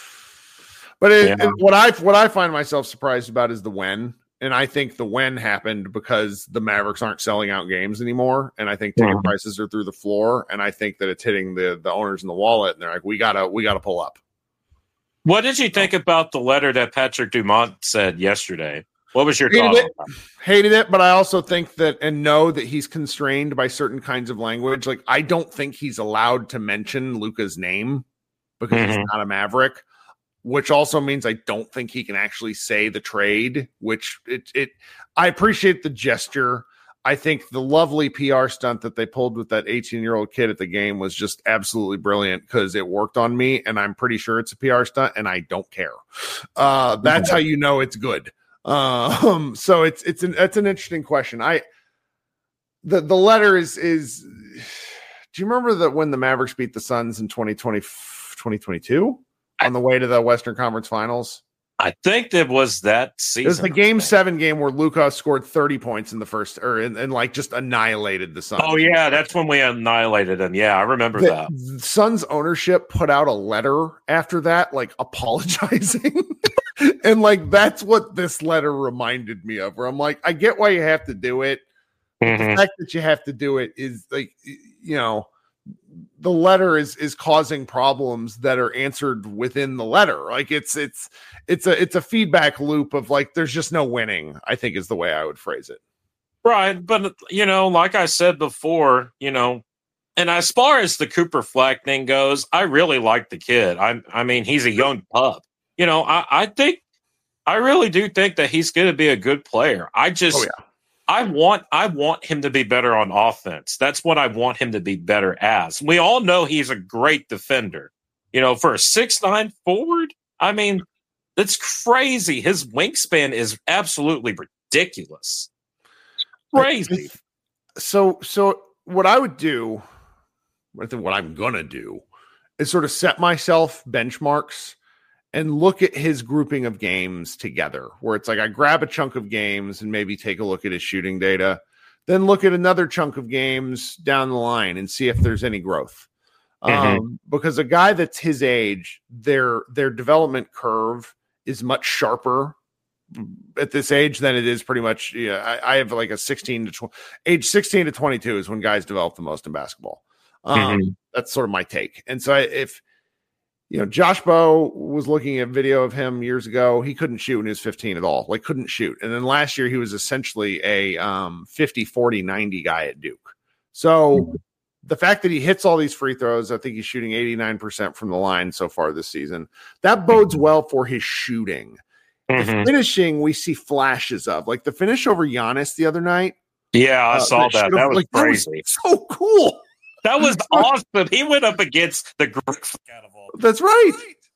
But it, Yeah. it- what I what I find myself surprised about is the when, and I think the when happened because the Mavericks aren't selling out games anymore, and I think ticket Mhm. prices are through the floor, and I think that it's hitting the the owners in the wallet, and they're like, we gotta we gotta pull up. What did you think about the letter that Patrick Dumont said yesterday? What was your Hated thought? it. on that? Hated it, but I also think that and know that he's constrained by certain kinds of language. Like I don't think he's allowed to mention Luka's name because he's Mhm. not a Maverick, which also means I don't think he can actually say the trade, which it it I appreciate the gesture. I think the lovely P R stunt that they pulled with that eighteen-year-old kid at the game was just absolutely brilliant because it worked on me, and I'm pretty sure it's a P R stunt, and I don't care. Uh, that's how you know it's good. Um, so it's it's an it's an interesting question. I the the letter is is. Do you remember that when the Mavericks beat the Suns in twenty twenty, twenty twenty-two on the way to the Western Conference Finals? I think that was that It was season. the game seven game where Luka scored thirty points in the first, or and, and like just annihilated the Suns. Oh yeah, that's when we annihilated him. Yeah, I remember The, that. the Suns ownership put out a letter after that, like apologizing. And like that's what this letter reminded me of, where I'm like, I get why you have to do it. But Mhm. the fact that you have to do it is like, you know, the letter is is causing problems that are answered within the letter. Like it's it's it's a it's a feedback loop of like there's just no winning, I think is the way I would phrase it. Right, but you know, like I said before, you know, and as far as the Cooper Fleck thing goes, I really like the kid. I, I mean, he's a young pup. You know, I, I think, I really do think that he's going to be a good player. I just, Oh, yeah. I want, I want him to be better on offense. That's what I want him to be better as. We all know he's a great defender. You know, for a six nine forward, I mean, that's crazy. His wingspan is absolutely ridiculous. Crazy. So so what I would do, I think what I'm gonna do is sort of set myself benchmarks and look at his grouping of games together, where it's like I grab a chunk of games and maybe take a look at his shooting data, then look at another chunk of games down the line and see if there's any growth. Mhm. Um, because a guy that's his age, their their development curve is much sharper at this age than it is pretty much. Yeah, I, I have like a sixteen to twenty, age sixteen to twenty-two is when guys develop the most in basketball. Um, Mhm. That's sort of my take. And so I, if you know, Josh Bowe was looking at video of him years ago. He couldn't shoot when he was fifteen at all, like couldn't shoot. And then last year he was essentially a um, fifty, forty, ninety guy at Duke. So the fact that he hits all these free throws, I think he's shooting eighty-nine percent from the line so far this season. That bodes well for his shooting. Mm-hmm. The finishing, we see flashes of, like the finish over Giannis the other night. Yeah, I uh, saw that. That was like, crazy. That was so cool. That was awesome. He went up against the great. That's right.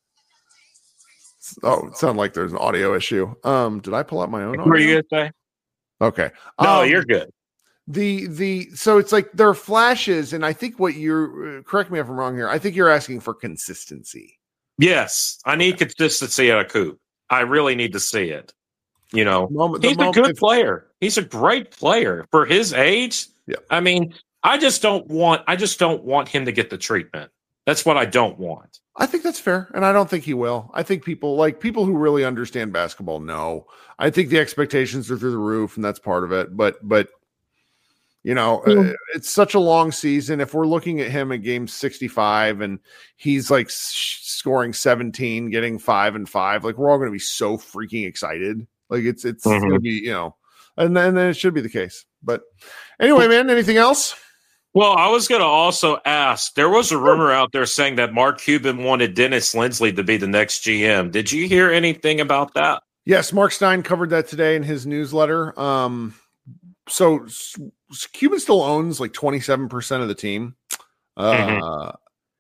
Oh, it sounded like there's an audio issue. Um, did I pull out my own? What were you gonna say? Okay. No, um, you're good. The the so it's like there are flashes, and I think what you're correct me if I'm wrong here. I think you're asking for consistency. Yes, I need consistency at a coup. I really need to see it. You know, moment, he's moment, a good if, player. He's a great player for his age. Yeah. I mean, I just don't want. I just don't want him to get the treatment. That's what I don't want. I think that's fair, and I don't think he will. I think people like people who really understand basketball know. I think the expectations are through the roof, and that's part of it. But but you know, mm. uh, it's such a long season. If we're looking at him at game sixty-five and he's like sh- scoring seventeen, getting five and five, like we're all going to be so freaking excited. Like it's it's mm-hmm. going to be, you know, and then, and then it should be the case. But anyway, man, anything else? Well, I was going to also ask, there was a rumor out there saying that Mark Cuban wanted Dennis Lindsley to be the next G M. Did you hear anything about that? Yes, Mark Stein covered that today in his newsletter. Um, so Cuban still owns like twenty-seven percent of the team. Uh, mm-hmm.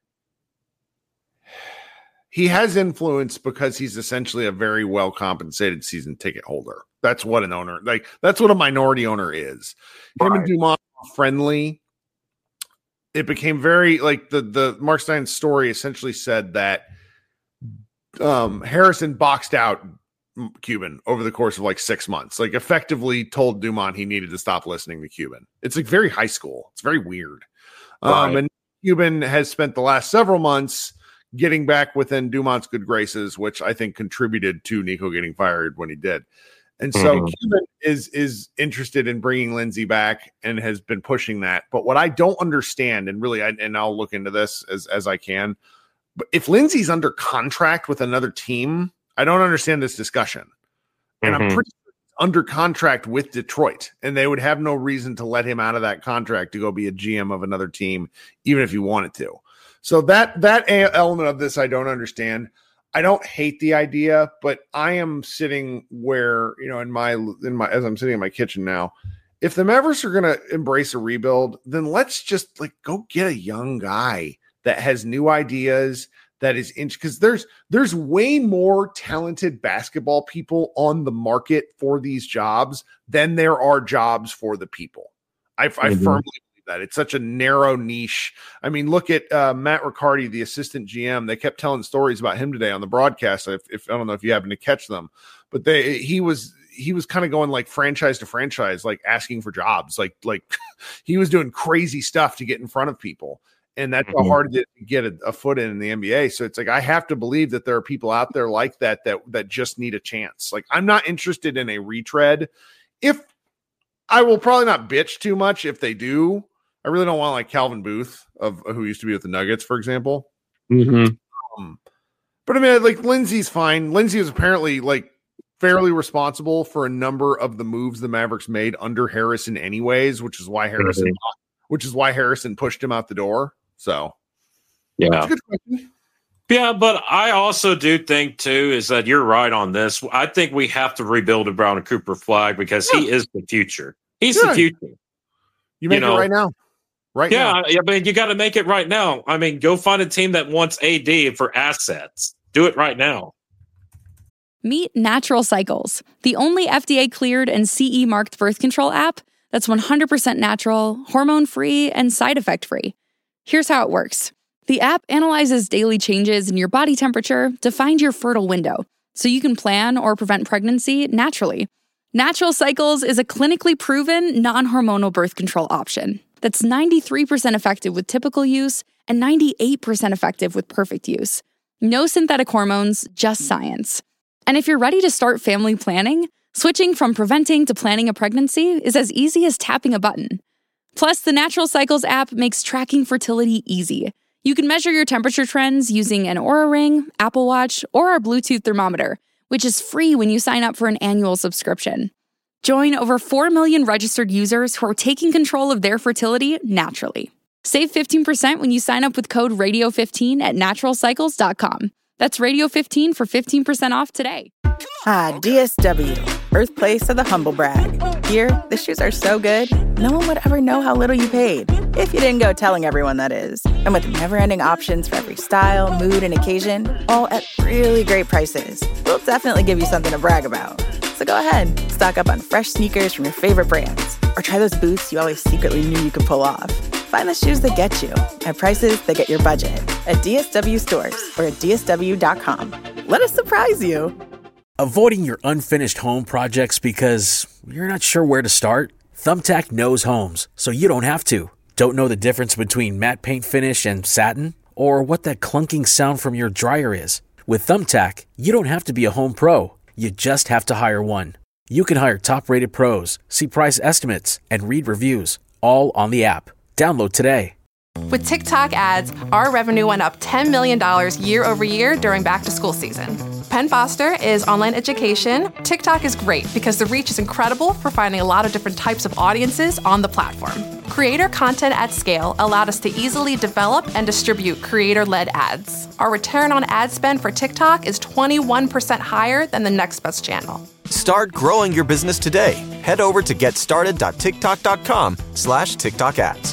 He has influence because he's essentially a very well compensated season ticket holder. That's what an owner, like that's what a minority owner is. Him right. and Dumont are friendly. It became very like the the Mark Stein story essentially said that um, Harrison boxed out Cuban over the course of like six months, like effectively told Dumont he needed to stop listening to Cuban. It's like very high school. It's very weird. Right. Um, and Cuban has spent the last several months getting back within Dumont's good graces, which I think contributed to Nico getting fired when he did. And so mm-hmm. Cuban is is interested in bringing Lindsay back and has been pushing that. But what I don't understand, and really, I, and I'll look into this as, as I can, but if Lindsay's under contract with another team, I don't understand this discussion. And mm-hmm. I'm pretty sure he's under contract with Detroit, and they would have no reason to let him out of that contract to go be a G M of another team, even if he wanted to. So that that element of this I don't understand. I don't hate the idea, but I am sitting where, you know, in my, in my, as I'm sitting in my kitchen now, if the Mavericks are going to embrace a rebuild, then let's just like go get a young guy that has new ideas, that is in, because there's, there's way more talented basketball people on the market for these jobs than there are jobs for the people. I, mm-hmm. I firmly that it's such a narrow niche. I mean, look at uh, Matt Riccardi, the assistant G M. They kept telling stories about him today on the broadcast. If, if I don't know if you happen to catch them, but they he was he was kind of going like franchise to franchise, like asking for jobs. Like like he was doing crazy stuff to get in front of people, and that's mm-hmm. how hard it is to get a, a foot in in the N B A. So it's like I have to believe that there are people out there like that that that just need a chance. Like I'm not interested in a retread. If I will probably not bitch too much if they do. I really don't want like Calvin Booth of who used to be with the Nuggets, for example. Mm-hmm. Um, but I mean, like Lindsay's fine. Lindsay is apparently like fairly responsible for a number of the moves the Mavericks made under Harrison, anyways, which is why Harrison, mm-hmm. which is why Harrison pushed him out the door. So, yeah, that's a good question. Yeah, but I also do think too is that you're right on this. I think we have to rebuild a Brown and Cooper flag because yeah. he is the future. He's yeah. the future. You make you know? it right now. Right yeah, now. I mean, you got to make it right now. I mean, go find a team that wants A D for assets. Do it right now. Meet Natural Cycles, the only F D A-cleared and C E marked birth control app that's one hundred percent natural, hormone-free, and side effect-free. Here's how it works. The app analyzes daily changes in your body temperature to find your fertile window, so you can plan or prevent pregnancy naturally. Natural Cycles is a clinically proven, non-hormonal birth control option that's ninety-three percent effective with typical use and ninety-eight percent effective with perfect use. No synthetic hormones, just science. And if you're ready to start family planning, switching from preventing to planning a pregnancy is as easy as tapping a button. Plus, the Natural Cycles app makes tracking fertility easy. You can measure your temperature trends using an Oura Ring, Apple Watch, or our Bluetooth thermometer, which is free when you sign up for an annual subscription. Join over four million registered users who are taking control of their fertility naturally. Save fifteen percent when you sign up with code radio fifteen at natural cycles dot com. That's radio fifteen for fifteen percent off today. Ah, D S W, birthplace of the humble brag. Here, the shoes are so good, no one would ever know how little you paid. If you didn't go telling everyone, that is. And with never-ending options for every style, mood, and occasion, all at really great prices, we'll definitely give you something to brag about. So go ahead, stock up on fresh sneakers from your favorite brands, or try those boots you always secretly knew you could pull off. Find the shoes that get you at prices that get your budget at D S W stores or at D S W dot com. Let us surprise you. Avoiding your unfinished home projects because you're not sure where to start? Thumbtack knows homes, so you don't have to. Don't know the difference between matte paint finish and satin? Or what that clunking sound from your dryer is? With Thumbtack, you don't have to be a home pro. You just have to hire one. You can hire top-rated pros, see price estimates, and read reviews, all on the app. Download today. With TikTok ads, our revenue went up ten million dollars year over year during back-to-school season. Penn Foster is online education. TikTok is great because the reach is incredible for finding a lot of different types of audiences on the platform. Creator content at scale allowed us to easily develop and distribute creator-led ads. Our return on ad spend for TikTok is twenty-one percent higher than the next best channel. Start growing your business today. Head over to getstarted dot tiktok dot com slash TikTok ads.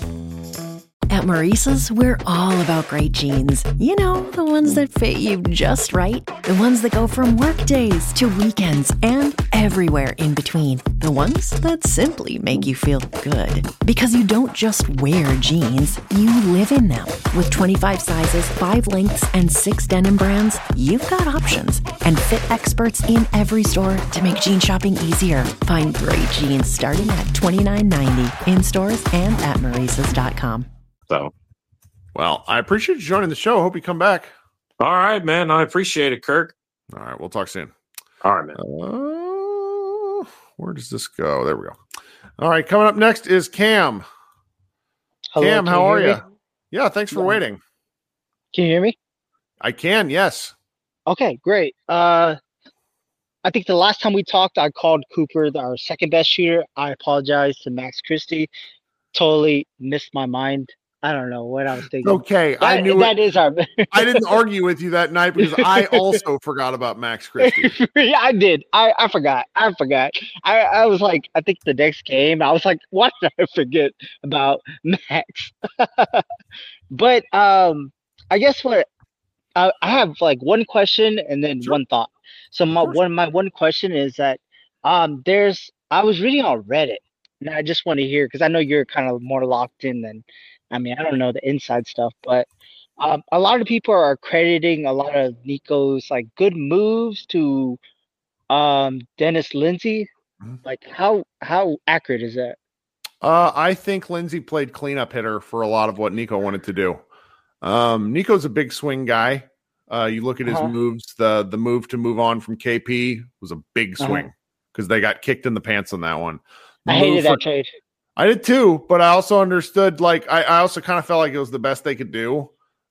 At Maurice's, we're all about great jeans. You know, the ones that fit you just right. The ones that go from work days to weekends and everywhere in between. The ones that simply make you feel good. Because you don't just wear jeans, you live in them. With twenty-five sizes, five lengths, and six denim brands, you've got options. And fit experts in every store to make jean shopping easier. Find great jeans starting at twenty-nine ninety in stores and at maurices dot com. So, well, I appreciate you joining the show. Hope you come back. All right, man. I appreciate it, Kirk. All right, we'll talk soon. All right, man. Uh, where does this go? There we go. All right, coming up next is Cam. Hello, Cam, can how you are hear you? me? Yeah, thanks for Yeah. waiting. Can you hear me? I can, yes. Okay, great. Uh, I think the last time we talked, I called Cooper our second best shooter. I apologize to Max Christie. Totally missed my mind. I don't know what I was thinking. Okay, that, I knew that it. is our. I didn't argue with you that night because I also forgot about Max Christie. Yeah, I did. I, I forgot. I forgot. I, I was like, I think the next game, I was like, why did I forget about Max? But um, I guess what I, I have like one question and then Sure. one thought. So my one my one question is that um, there's I was reading on Reddit and I just want to hear because I know you're kind of more locked in than I mean I don't know the inside stuff, but um, a lot of people are crediting a lot of Nico's like good moves to um, Dennis Lindsey. Mhm. Like how how accurate is that? Uh, I think Lindsey played cleanup hitter for a lot of what Nico wanted to do. Um, Nico's a big swing guy. Uh, you look at his Uh-huh. moves. The the move to move on from K P was a big Uh-huh. swing because they got kicked in the pants on that one. The I move hated for- that trade. I did too, but I also understood. Like I, I also kind of felt like it was the best they could do.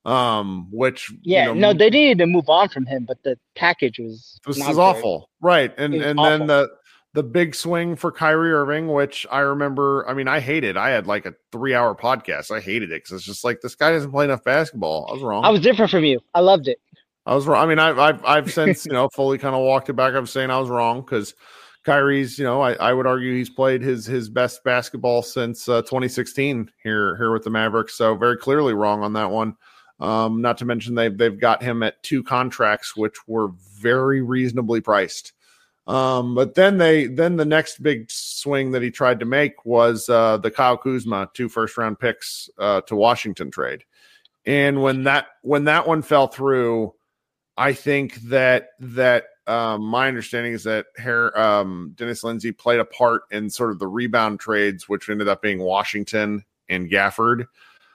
Um, which Yeah, you know, no, they needed to move on from him, but the package was This not is great. awful, right? And It was and awful. then the the big swing for Kyrie Irving, which I remember. I mean, I hated. I had like a three hour podcast. I hated it because it's just like this guy doesn't play enough basketball. I was wrong. I was different from you. I loved it. I was wrong. I mean, I've I've, I've since you know fully kind of walked it back. I'm saying I was wrong because Kyrie's. You know, I, I would argue he's played his his best basketball since uh, twenty sixteen here here with the Mavericks. So very clearly wrong on that one. Um, not to mention they've they've got him at two contracts, which were very reasonably priced. Um, but then they then the next big swing that he tried to make was uh, the Kyle Kuzma two first round picks uh, to Washington trade. And when that when that one fell through, I think that that um, my understanding is that Her, um, Dennis Lindsey played a part in sort of the rebound trades, which ended up being Washington and Gafford.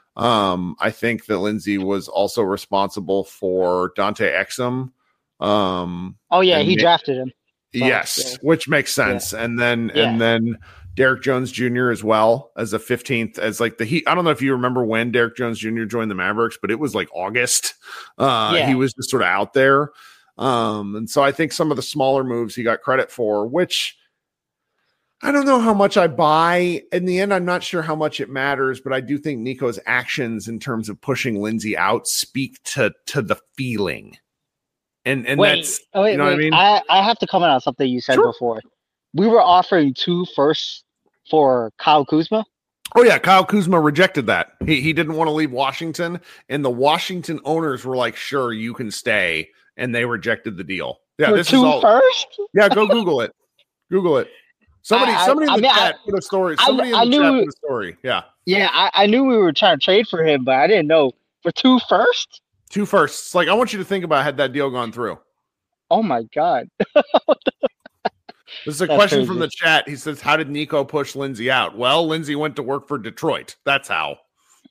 Um, I think that Lindsey was also responsible for Dante Exum. Um, Oh yeah, and he ma- drafted him. Yes, yeah. which makes sense. And then Yeah. and then Derek Jones Junior as well as a fifteenth as like the he I don't know if you remember when Derek Jones Junior joined the Mavericks, but it was like August. Uh Yeah. he was just sort of out there. Um and so I think some of the smaller moves he got credit for, which I don't know how much I buy. In the end, I'm not sure how much it matters, but I do think Nico's actions in terms of pushing Lindsay out speak to to the feeling. And and wait, that's oh, wait, you know wait. what I mean? I, I have to comment on something you said Sure. before. We were offering two firsts for Kyle Kuzma. Oh yeah, Kyle Kuzma rejected that. He he didn't want to leave Washington, and the Washington owners were like, "Sure, you can stay," and they rejected the deal. Yeah, For this two is all. first? Yeah, go Google it. Google it. Somebody, I- I- somebody in I the mean, chat I- put a story. I- Somebody I in the knew- chat put a story. Yeah, Yeah, I, I knew we were trying to trade for him, but I didn't know for two firsts. two firsts. Like I want you to think about had that deal gone through. Oh my god! This is a That's question crazy. from the chat. He says, "How did Nico push Lindsay out?" Well, Lindsay went to work for Detroit. That's how.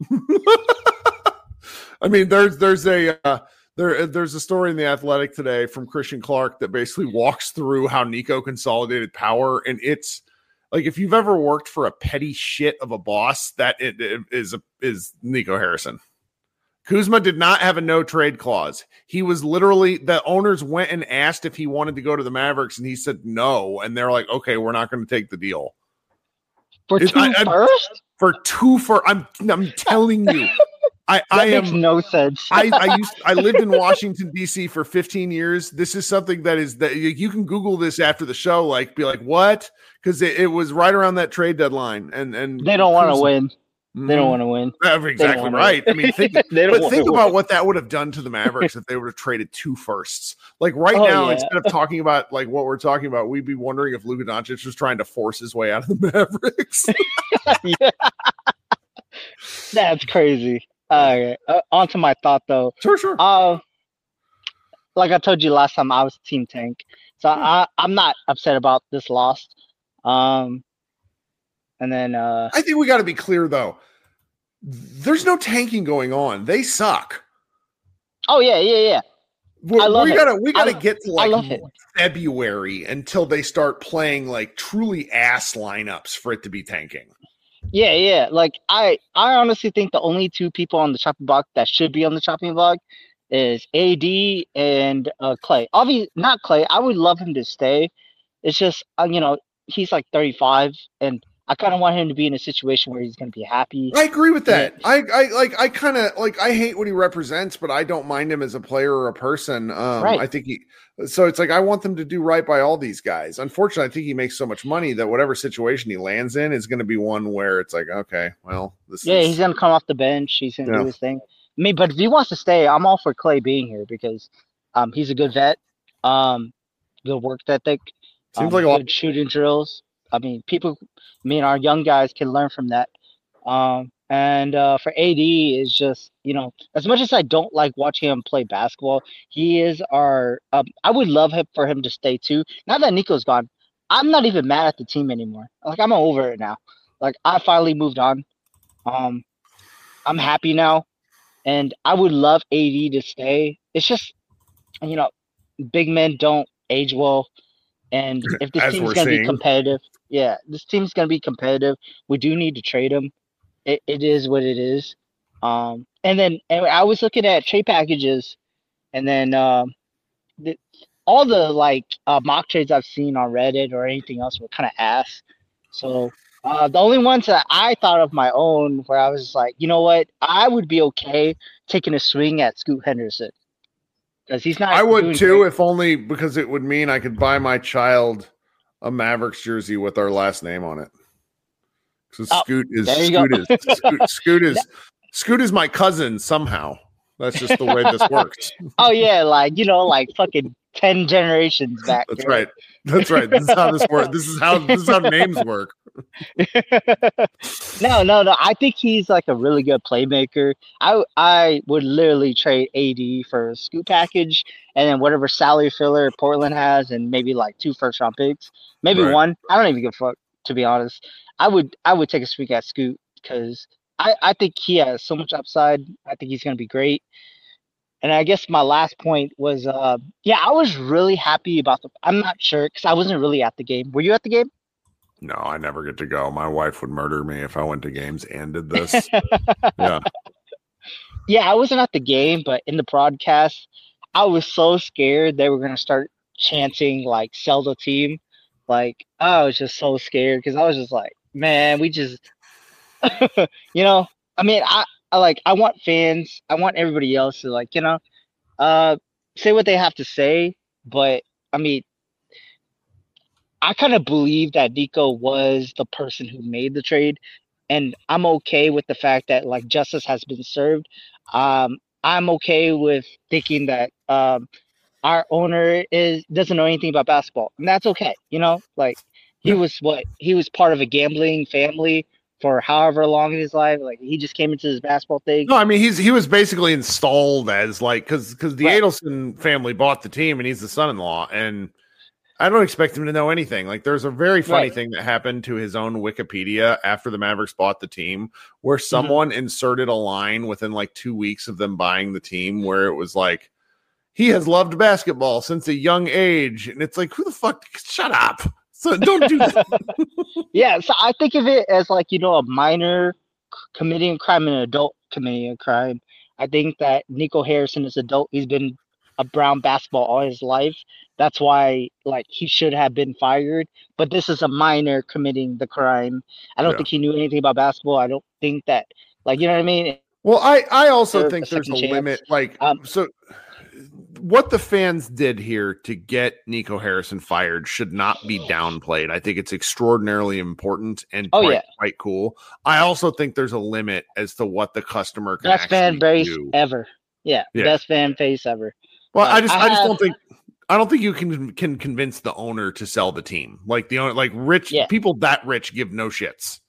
I mean, there's there's a uh, there there's a story in the Athletic today from Christian Clark that basically walks through how Nico consolidated power, and it's like if you've ever worked for a petty shit of a boss, that it, it is a, is Nico Harrison. Kuzma did not have a no trade clause. He was literally, the owners went and asked if he wanted to go to the Mavericks, and he said no. And they're like, okay, we're not going to take the deal. For It's- two I- I- first? For two for I'm I'm telling you, I That I makes am no sense. I I used I lived in Washington D C for fifteen years. This is something that is that you, you can Google this after the show. Like, be like, what? Because it, it was right around that trade deadline, and and They don't want to Kuzma- win. They don't Mhm. want to win. Uh, They don't Exactly wanna right. I win. mean, think, They don't but wanna think about win. what that would have done to the Mavericks if they would have traded two firsts. Like right Oh, now, yeah. instead of talking about like what we're talking about, we'd be wondering if Luka Doncic was trying to force his way out of the Mavericks. Yeah. That's crazy. All right. Uh, on to my thought, though. Sure, sure. Uh, like I told you last time, I was Team Tank, so I, I'm not upset about this loss. Um, and then uh, I think we got to be clear though. There's no tanking going on. They suck. oh yeah, yeah, yeah. We, I love we it. gotta we gotta I- get to I like love it. February until they start playing like truly ass lineups for it to be tanking. Yeah, yeah. Like I, I honestly think the only two people on the chopping block that should be on the chopping block is A D and uh, Clay. Obviously, not Clay. I would love him to stay. It's just, uh, you know, he's like thirty-five, and I kind of want him to be in a situation where he's going to be happy. I agree with that. I, I like I kind of like I hate what he represents, but I don't mind him as a player or a person. Um, Right. I think he. So it's like I want them to do right by all these guys. Unfortunately, I think he makes so much money that whatever situation he lands in is going to be one where it's like, okay, well, this Yeah, is he's going to come off the bench. He's going to Yeah. do his thing. I mean, but if he wants to stay, I'm all for Clay being here because um, he's a good vet, um, good work ethic, Seems um, like a lot- good shooting drills. I mean, people, I mean, our young guys can learn from that. Um, and uh, for A D is just, you know, as much as I don't like watching him play basketball, he is our. Um, I would love him for him to stay too. Now that Nico's gone, I'm not even mad at the team anymore. Like I'm over it now. Like I finally moved on. Um, I'm happy now, and I would love A D to stay. It's just, you know, big men don't age well, and if this As team's we're gonna seeing. be competitive, yeah, this team's gonna be competitive. We do need to trade him. It it is what it is. Um, and then and I was looking at trade packages, and then um, the, all the like uh, mock trades I've seen on Reddit or anything else were kind of ass. So uh, the only ones that I thought of my own where I was like, you know what, I would be okay taking a swing at Scoot Henderson because he's not. I would doing too, great. if only because it would mean I could buy my child a Mavericks jersey with our last name on it. So Oh, Scoot is there you Scoot go. is Scoot, Scoot is Scoot is my cousin somehow. That's just the way this works. Oh yeah, like you know, like fucking ten generations back. That's dude. right. That's right. This is how this works. This is how this is how names work. No, no, no. I think he's like a really good playmaker. I I would literally trade A D for a scoop package and then whatever salary filler Portland has and maybe like two first round picks. Maybe Right. one. I don't even give a fuck, to be honest. I would I would take a swing at Scoot because I, I think he has so much upside. I think he's gonna be great. And I guess my last point was uh yeah, I was really happy about the I'm not sure because I wasn't really at the game. Were you at the game? No, I never get to go. My wife would murder me if I went to games and did this. Yeah. Yeah, I wasn't at the game, but in the broadcast, I was so scared they were gonna start chanting like "sell the team," Like I was just so scared because I was just like, man, we just, you know, I mean, I, I like, I want fans, I want everybody else to like, you know, uh, say what they have to say, but I mean, I kind of believe that Nico was the person who made the trade, and I'm okay with the fact that like justice has been served. Um, I'm okay with thinking that um, our owner is doesn't know anything about basketball, and that's okay. You know, like he Yeah. was what he was part of a gambling family for however long in his life. Like he just came into this basketball thing. No, I mean he's he was basically installed as like because because the Right. Adelson family bought the team and he's the son-in-law, and I don't expect him to know anything. Like there's a very funny Right. thing that happened to his own Wikipedia after the Mavericks bought the team, where Mm-hmm. someone inserted a line within like two weeks of them buying the team where it was like, he has loved basketball since a young age. And it's like, who the fuck? Shut up. So don't do that. Yeah, so I think of it as like, you know, a minor c- committing a crime and an adult committing a crime. I think that Nico Harrison is adult. He's been a Brown basketball all his life. That's why like he should have been fired. But this is a minor committing the crime. I don't Yeah. think he knew anything about basketball. I don't think that like you know what I mean? Well, I, I also Deserved think a there's a second chance. limit. Like, Um, so what the fans did here to get Nico Harrison fired should not be downplayed. I think it's extraordinarily important and Oh, quite, yeah. quite cool. I also think there's a limit as to what the customer can Best fan actually base do. ever. Yeah, Yeah. best fan face ever. Well, I Like, just, I I, just have- don't think, I don't think you can can convince the owner to sell the team. Like the owner, like rich Yeah. people that rich give no shits.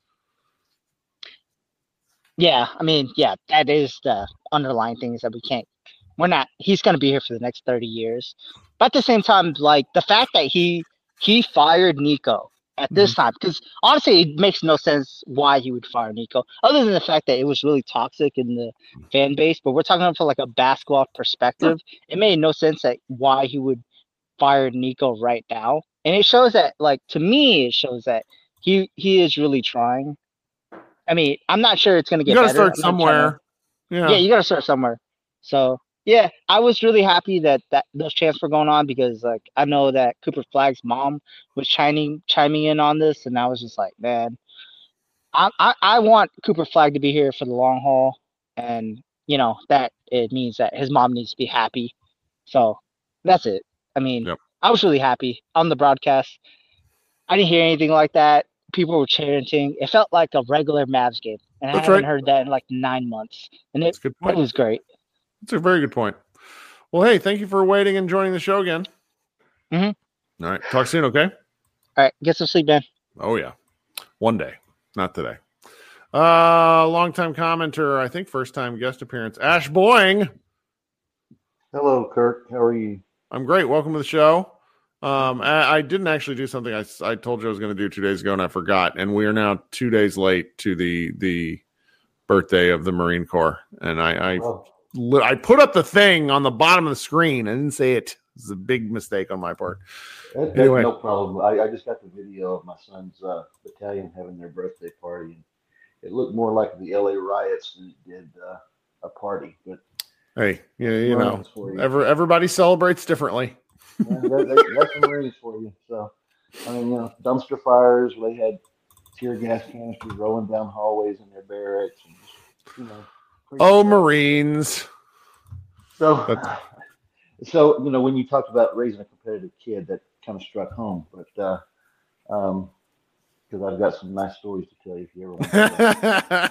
Yeah, I mean, yeah, that is the underlying things that we can't. We're not. He's going to be here for the next thirty years, but at the same time, like the fact that he he fired Nico at this time, because honestly, it makes no sense why he would fire Nico, other than the fact that it was really toxic in the fan base. But we're talking about from like a basketball perspective. It made no sense that why he would fire Nico right now, and it shows that, like to me, it shows that he he is really trying. I mean, I'm not sure it's going to get You got to better. start I'm not trying to- somewhere. Yeah. yeah, you gotta start somewhere. So yeah, I was really happy that that those chants were going on because like I know that Cooper Flag's mom was chiming chiming in on this, and I was just like, man, I I, I want Cooper Flag to be here for the long haul, and you know that it means that his mom needs to be happy. So that's it. I mean, Yep. I was really happy on the broadcast. I didn't hear anything like that. People were chanting. It felt like a regular Mavs game, and I That's haven't right. heard that in like nine months. And it, That's a good it point. was great. That's a very good point. Well, hey, thank you for waiting and joining the show again. Mm-hmm. All right. Talk soon, okay? All right, get some sleep, man. Oh, yeah. One day. Not today. Uh, longtime commenter, I think first time guest appearance, Ash Boying. Hello, Kirk. How are you? I'm great. Welcome to the show. Um, I, I didn't actually do something I, I told you I was going to do two days ago, and I forgot. And we are now two days late to the the birthday of the Marine Corps. And I I, Oh. li- I put up the thing on the bottom of the screen. I didn't say it. It's a big mistake on my part. That, that's Anyway. no problem. I, I just got the video of my son's uh, battalion having their birthday party, and it looked more like the L A riots than it did uh, a party. But Hey, you, you know, Marines for you. every, everybody celebrates differently. yeah, that, that, that's the Marines for you. So, I mean, you know, dumpster fires where they had tear gas canisters rolling down hallways in their barracks, and just, you know. crazy Oh, stuff. Marines. So, That's- so you know, when you talked about raising a competitive kid, that kind of struck home. But uh, um, because I've got some nice stories to tell you if you ever want to.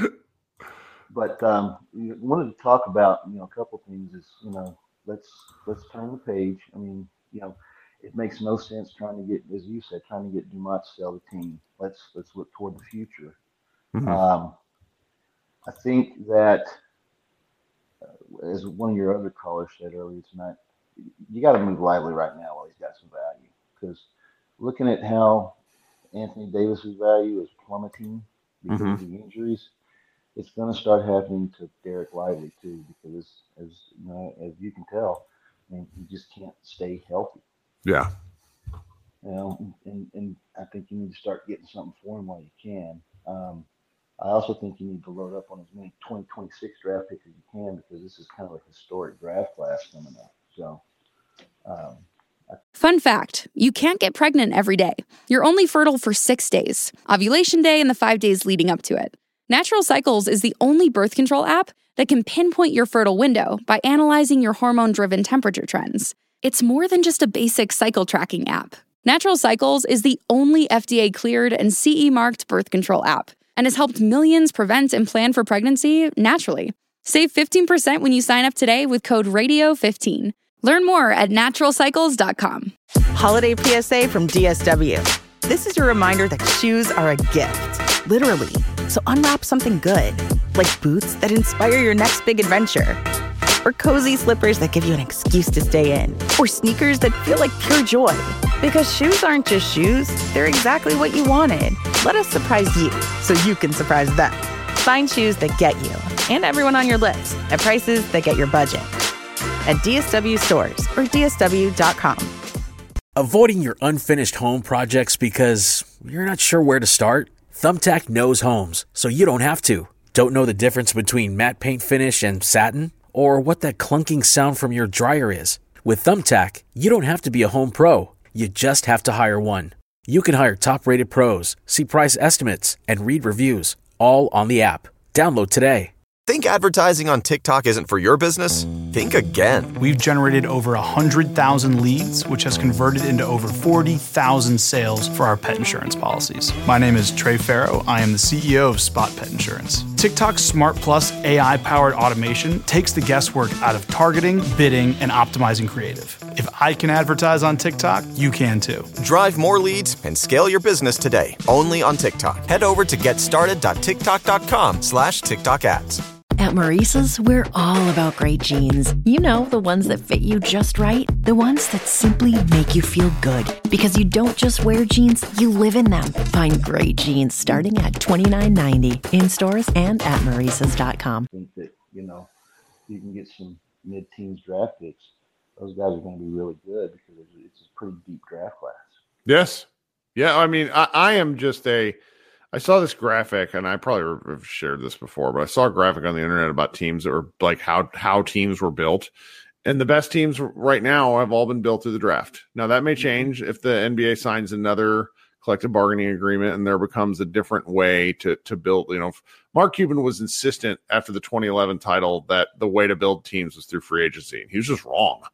But um, we wanted to talk about, you know, a couple things. Is you know, let's let's turn the page. I mean, you know, it makes no sense trying to get, as you said, trying to get Dumont to sell the team. Let's let's look toward the future. Mhm. Um, I think that, uh, as one of your other callers said earlier tonight, you got to move Lively right now while he's got some value. Because looking at how Anthony Davis's value is plummeting because Mhm. of the injuries, it's going to start happening to Derek Lively too. Because as you know, as you can tell, I mean, you just can't stay healthy. Yeah. You know, and, and I think you need to start getting something for him while you can. Um, I also think you need to load up on as many twenty twenty-six draft picks as you can because this is kind of a historic draft class coming up. So, um, Fun fact, you can't get pregnant every day. You're only fertile for six days, ovulation day and the five days leading up to it. Natural Cycles is the only birth control app that can pinpoint your fertile window by analyzing your hormone-driven temperature trends. It's more than just a basic cycle tracking app. Natural Cycles is the only F D A-cleared and C E-marked birth control app and has helped millions prevent and plan for pregnancy naturally. Save fifteen percent when you sign up today with code radio fifteen. Learn more at natural cycles dot com. Holiday P S A from D S W. This is your reminder that shoes are a gift, literally. So unwrap something good, like boots that inspire your next big adventure, or cozy slippers that give you an excuse to stay in, or sneakers that feel like pure joy. Because shoes aren't just shoes, they're exactly what you wanted. Let us surprise you so you can surprise them. Find shoes that get you and everyone on your list at prices that get your budget. At D S W stores or D S W dot com. Avoiding your unfinished home projects because you're not sure where to start? Thumbtack knows homes, so you don't have to. Don't know the difference between matte paint finish and satin? Or what that clunking sound from your dryer is? With Thumbtack, you don't have to be a home pro. You just have to hire one. You can hire top-rated pros, see price estimates, and read reviews, all on the app. Download today. Think advertising on TikTok isn't for your business? Think again. We've generated over one hundred thousand leads, which has converted into over forty thousand sales for our pet insurance policies. My name is Trey Farrow. I am the C E O of Spot Pet Insurance. TikTok's Smart Plus A I-powered automation takes the guesswork out of targeting, bidding, and optimizing creative. If I can advertise on TikTok, you can too. Drive more leads and scale your business today, only on TikTok. Head over to getstarted.tiktok.com slash TikTok ads. At Maurice's, we're all about great jeans. You know, the ones that fit you just right. The ones that simply make you feel good. Because you don't just wear jeans, you live in them. Find great jeans starting at twenty-nine ninety in stores and at maurices dot com. I think that, you know, you can get some mid-teens draft picks. Those guys are going to be really good because it's a pretty deep draft class. Yes. Yeah, I mean, I, I am just a – I saw this graphic, and I probably have shared this before, but I saw a graphic on the internet about teams that were like how how teams were built. And the best teams right now have all been built through the draft. Now, that may change if the N B A signs another collective bargaining agreement and there becomes a different way to to build. You know, Mark Cuban was insistent after the twenty eleven title that the way to build teams was through free agency. And he was just wrong.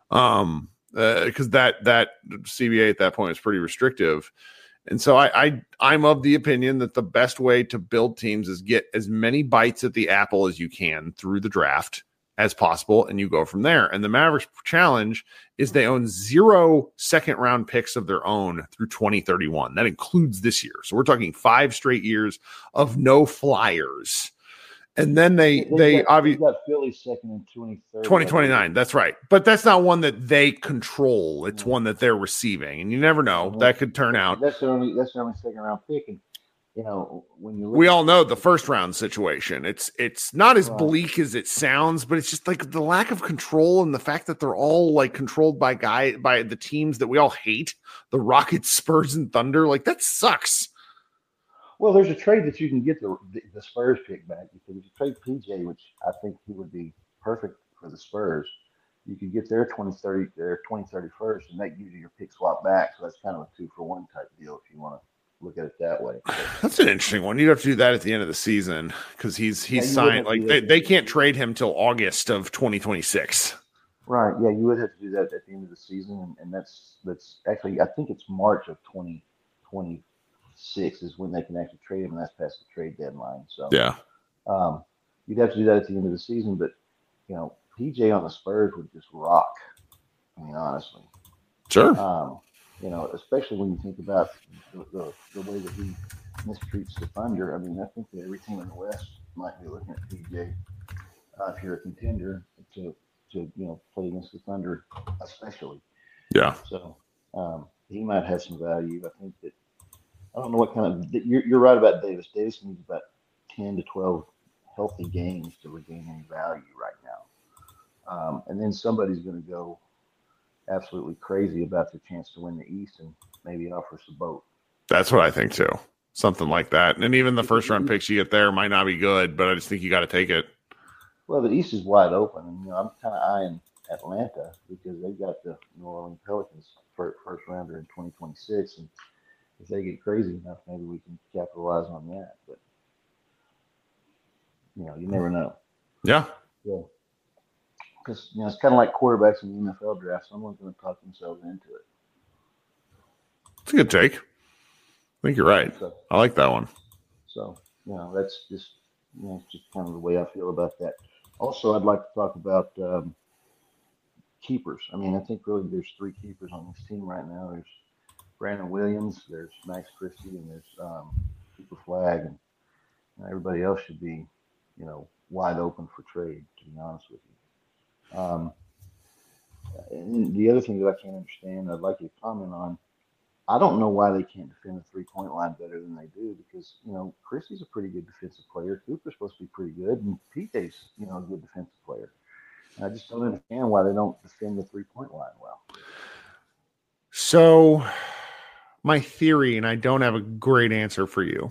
Um, because uh, that that C B A at that point was pretty restrictive. And so I, I, I'm of the opinion that the best way to build teams is get as many bites at the apple as you can through the draft as possible, and you go from there. And the Mavericks challenge is they own zero second-round picks of their own through twenty thirty-one. That includes this year. So we're talking five straight years of no flyers. And then they They've they got, obviously got Philly second in twenty thirty. twenty twenty-nine. That's right. But that's not one that they control. It's one that they're receiving. And you never know. That could turn out. That's the only that's the only second round pick. And you know, when you look We all know the first round situation. It's it's not as Right. bleak as it sounds, but it's just like the lack of control and the fact that they're all like controlled by guy by the teams that we all hate, the Rockets, Spurs, and Thunder. Like that sucks. Well, there's a trade that you can get the, the, the Spurs pick back. Because if you trade P J, which I think he would be perfect for the Spurs, you could get their twenty thirty, their twenty thirty-first, and that gives you your pick swap back. So that's kind of a two for one type deal if you want to look at it that way. That's an interesting one. You'd have to do that at the end of the season because he's he's Yeah, you signed. wouldn't Like do they, that. they can't trade him till August of twenty twenty-six. Right. Yeah, you would have to do that at the end of the season, and, and that's that's actually I think it's March of twenty twenty-six is when they can actually trade him, and that's past the trade deadline. So Yeah. um, you'd have to do that at the end of the season. But you know, P J on the Spurs would just rock. I mean, honestly. Sure. Um, you know, especially when you think about the, the, the way that he mistreats the Thunder. I mean, I think that every team in the West might be looking at P J uh, if you're a contender to to you know play against the Thunder, especially. Yeah. So um, he might have some value. I think that I don't know what kind of you're, you're right about Davis. Davis needs about ten to twelve healthy games to regain any value right now, um, and then somebody's going to go absolutely crazy about their chance to win the East and maybe offer some boat. That's what I think too. Something like that. And even the first round picks you get there might not be good, but I just think you got to take it. Well, the East is wide open, and you know I'm kind of eyeing Atlanta because they got the New Orleans Pelicans first, first rounder in twenty twenty-six, and if they get crazy enough, maybe we can capitalize on that. But you know, you never know. Yeah. Yeah. Because you know, it's kind of like quarterbacks in the N F L draft. Someone's going to talk themselves into it. It's a good take. I think you're right. So, I like that one. So, you know, that's just, you know, just kind of the way I feel about that. Also, I'd like to talk about um, keepers. I mean, I think really there's three keepers on this team right now. There's Brandon Williams, there's Max Christie, and there's um, Cooper Flagg, and you know, everybody else should be, you know, wide open for trade, to be honest with you. Um, and the other thing that I can't understand, I'd like you to comment on, I don't know why they can't defend the three-point line better than they do because, you know, Christie's a pretty good defensive player. Cooper's supposed to be pretty good, and P J's, you know, a good defensive player. And I just don't understand why they don't defend the three-point line well. So my theory, and I don't have a great answer for you.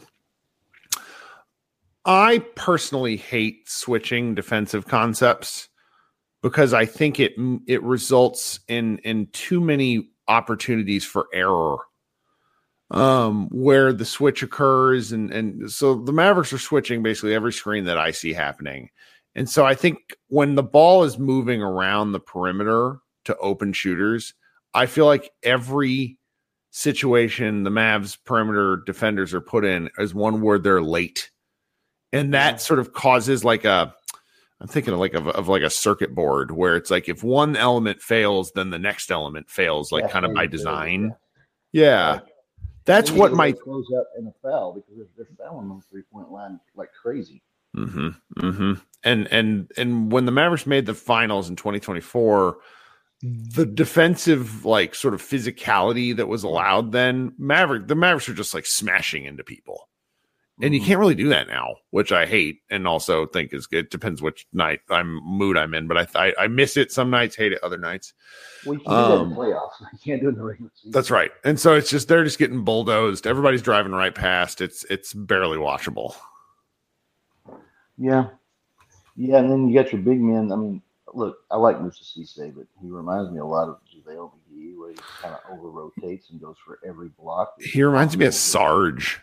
I personally hate switching defensive concepts because I think it it results in in too many opportunities for error um, where the switch occurs. And, and so the Mavericks are switching basically every screen that I see happening. And so I think when the ball is moving around the perimeter to open shooters, I feel like every situation the Mavs perimeter defenders are put in is one where they're late. And that yeah. sort of causes like a, I'm thinking of like of, of like a circuit board where it's like if one element fails, then the next element fails, like yeah, kind of by design. Yeah, yeah. yeah. that's what my close up in a foul because they're, they're fouling on the three point line like crazy. Mm-hmm. Mm-hmm. And and and when the Mavericks made the finals in twenty twenty-four, the defensive like sort of physicality that was allowed then, Maverick the Mavericks are just like smashing into people. And you can't really do that now, which I hate, and also think is good. Depends which night I'm mood I'm in, but I I, I miss it some nights, hate it other nights. We can um, do that in playoffs. You can't do it in the regular season. That's right. And so it's just they're just getting bulldozed. Everybody's driving right past. It's it's barely watchable. Yeah, yeah, and then you got your big men. I mean, look, I like Moussa Cisse, but he reminds me a lot of JaVale McGee, where he kind of over rotates and goes for every block. He reminds me of Sarge.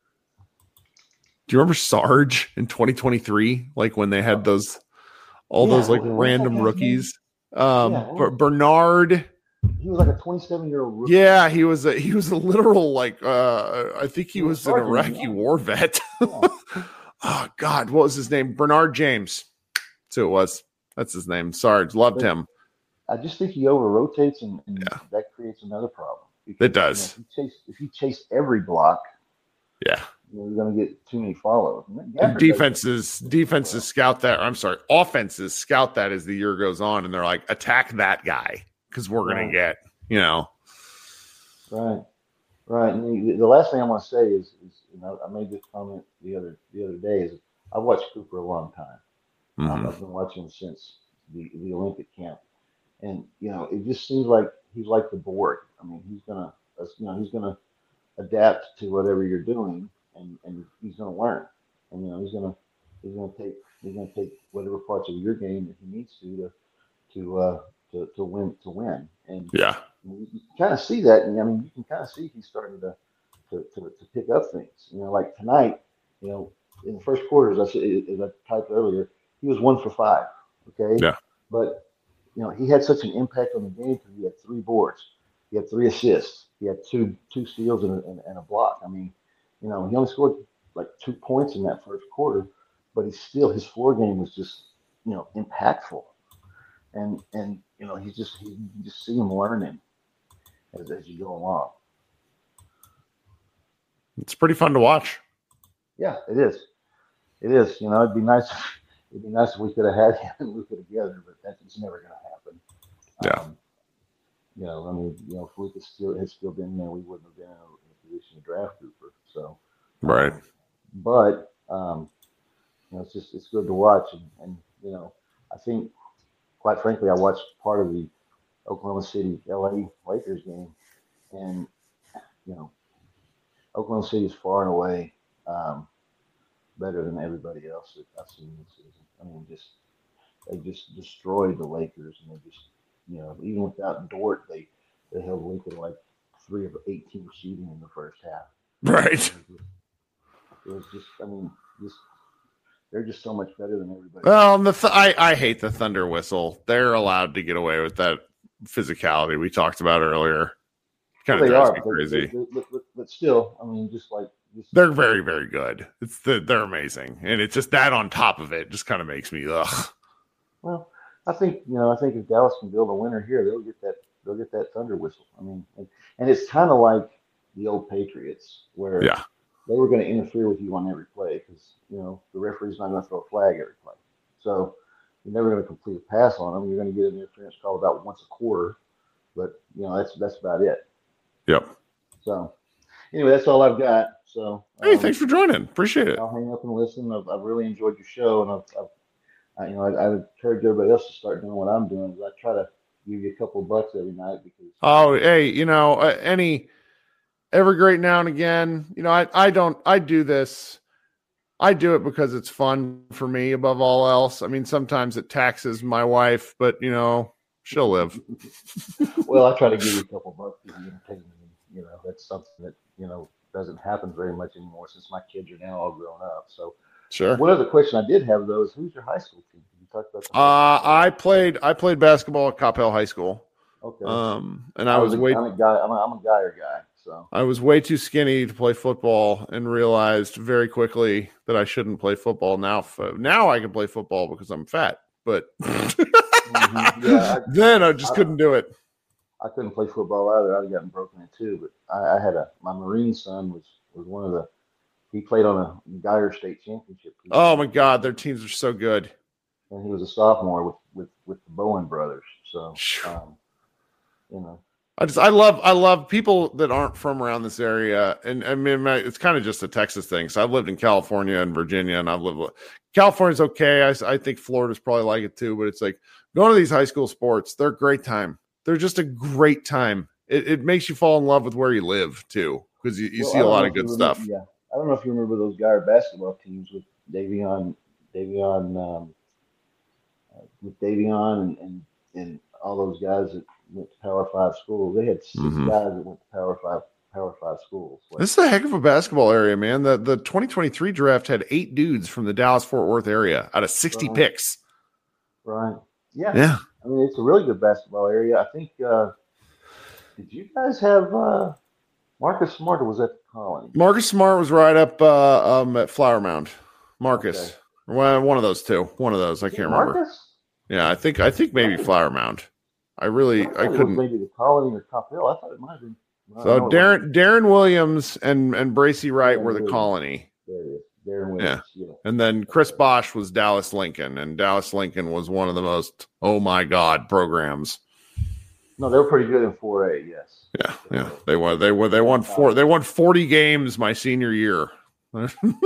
Do you remember Sarge in twenty twenty-three? Like when they had those, all yeah, those like random rookies. Um, yeah, B- Bernard. He was like a twenty-seven year old rookie. Yeah, he was a he was a literal like uh, I think he, he was, was an Iraqi yeah. war vet. Yeah. Oh God, what was his name? Bernard James. That's who it was. That's his name. Sarge, loved but him. I just think he over rotates, and, and yeah. that creates another problem. Because, it does. You know, if you chase if you chase every block, yeah. you're going to get too many follows. Defenses, defenses scout that. I'm sorry, offenses scout that as the year goes on, and they're like, attack that guy because we're going right. to get, you know. Right, right. And the, the last thing I want to say is, is you know, I made this comment the other the other day. Is I've watched Cooper a long time. Mm-hmm. Um, I've been watching him since the, the Olympic camp, and you know, it just seems like he's like the board. I mean, he's gonna, you know, he's gonna adapt to whatever you're doing. And, and he's going to learn, and you know he's going to he's going to take he's going to take whatever parts of your game that he needs to to to uh, to, to win to win. And yeah, you, you can kind of see that, and I mean you can kind of see he's starting to to, to to pick up things. You know, like tonight, you know, in the first quarter, as I said, as I typed earlier, he was one for five. Okay, yeah, but you know he had such an impact on the game because he had three boards, he had three assists, he had two two steals and a, and, and a block. I mean. You know, he only scored like two points in that first quarter, but he still his floor game was just, you know, impactful, and and you know he's just he, you just see him learning as as you go along. It's pretty fun to watch. Yeah, it is. It is. You know, it'd be nice. It'd be nice if we could have had him and Luka together, but that's never going to happen. Yeah. Um, you know, I mean, you know, if Luka still had still been there, we wouldn't have been in a position to draft Cooper. So, right. Um, but, um, you know, it's just, it's good to watch. And, and, you know, I think, quite frankly, I watched part of the Oklahoma City L A Lakers game. And, you know, Oklahoma City is far and away um, better than everybody else that I've seen this season. I mean, just they just destroyed the Lakers, and they just, you know, even without Dort, they they held Lincoln like three of eighteen shooting in the first half. Right. It was just, it was just I mean, just they're just so much better than everybody. Well, and the th- I I hate the thunder whistle. They're allowed to get away with that physicality we talked about earlier. Kind of Well, drives they are, me but, crazy. but, but, but still, I mean, just like just, They're very, very good. It's the, they're amazing, and it's just that on top of it just kind of makes me ugh. Well, I think you know, I think if Dallas can build a winner here, they'll get that they'll get that thunder whistle. I mean, and, and it's kind of like the old Patriots where Yeah. they were going to interfere with you on every play because you know the referee's not going to throw a flag every play, so you're never going to complete a pass on them. You're going to get an interference call about once a quarter, but you know that's that's about it. Yep. So anyway, that's all I've got. So Hey, um, thanks for joining. Appreciate it. I'll hang up and listen. I've, I've really enjoyed your show, and I've, I've I, you know, I, I would encourage everybody else to start doing what I'm doing. Is I try to give you a couple of bucks every night because Oh, hey, you know, uh, any every great now and again, you know, I I don't I do this. I do it because it's fun for me above all else. I mean, sometimes it taxes my wife, but you know, she'll live. well, I try to give you a couple of bucks to entertain me. You know, that's something that you know doesn't happen very much anymore since my kids are now all grown up. So, Sure. One other question I did have though is who's your high school team? You talked about. The Uh, I played I played basketball at Coppell High School. Okay. Um, and I, was, a, way I'm a guy. I'm a, I'm a guyer guy. So I was way too skinny to play football, and realized very quickly that I shouldn't play football. Now, now I can play football because I'm fat, but mm-hmm. yeah, I, then I just I, couldn't do it. I couldn't play football either. I'd have gotten broken in two. But I, I had a my Marine son was was one of the. He played on a Geyer State championship team. Oh my God, their teams are so good. And he was a sophomore with with with the Bowen brothers. So, um, you know. I just I love I love people that aren't from around this area, and I mean it's kind of just a Texas thing. So I've lived in California and Virginia, and I've lived California's okay. I, I think Florida's probably like it too, but it's like going to these high school sports. They're a great time. They're just a great time. It, it makes you fall in love with where you live too, because you, you Well, see I a don't lot know of if you good remember- stuff. Yeah, I don't know if you remember those Geyer basketball teams with Davion, Davion, um, uh, with Davion and, and and all those guys that went to Power Five schools. They had six Mhm. guys that went to Power Five Power Five schools. Like, This is a heck of a basketball area, man. The the twenty twenty-three draft had eight dudes from the Dallas Fort Worth area out of sixty Right. picks. right? Yeah, Yeah. I mean, it's a really good basketball area. I think. Uh, did you guys have uh, Marcus Smart, or was that the Colony? Marcus Smart was right up uh, um, at Flower Mound. Marcus, Okay. well, one of those two. One of those. I can't remember. Marcus? Yeah, I think I think maybe Flower Mound. I really thought I it was couldn't. maybe the Colony or Coppell. I thought it might have been. I So know it Darren Darren Williams and and Bracy Wright Darren were the Williams. Colony. There it is. Darren Yeah. Williams. Yeah. And then Chris Bosch was Dallas Lincoln, and Dallas Lincoln was one of the most oh my god programs. No, they were pretty good in four A. Yes. Yeah, yeah, they won. They won. They won four. They won forty games my senior year. Yeah,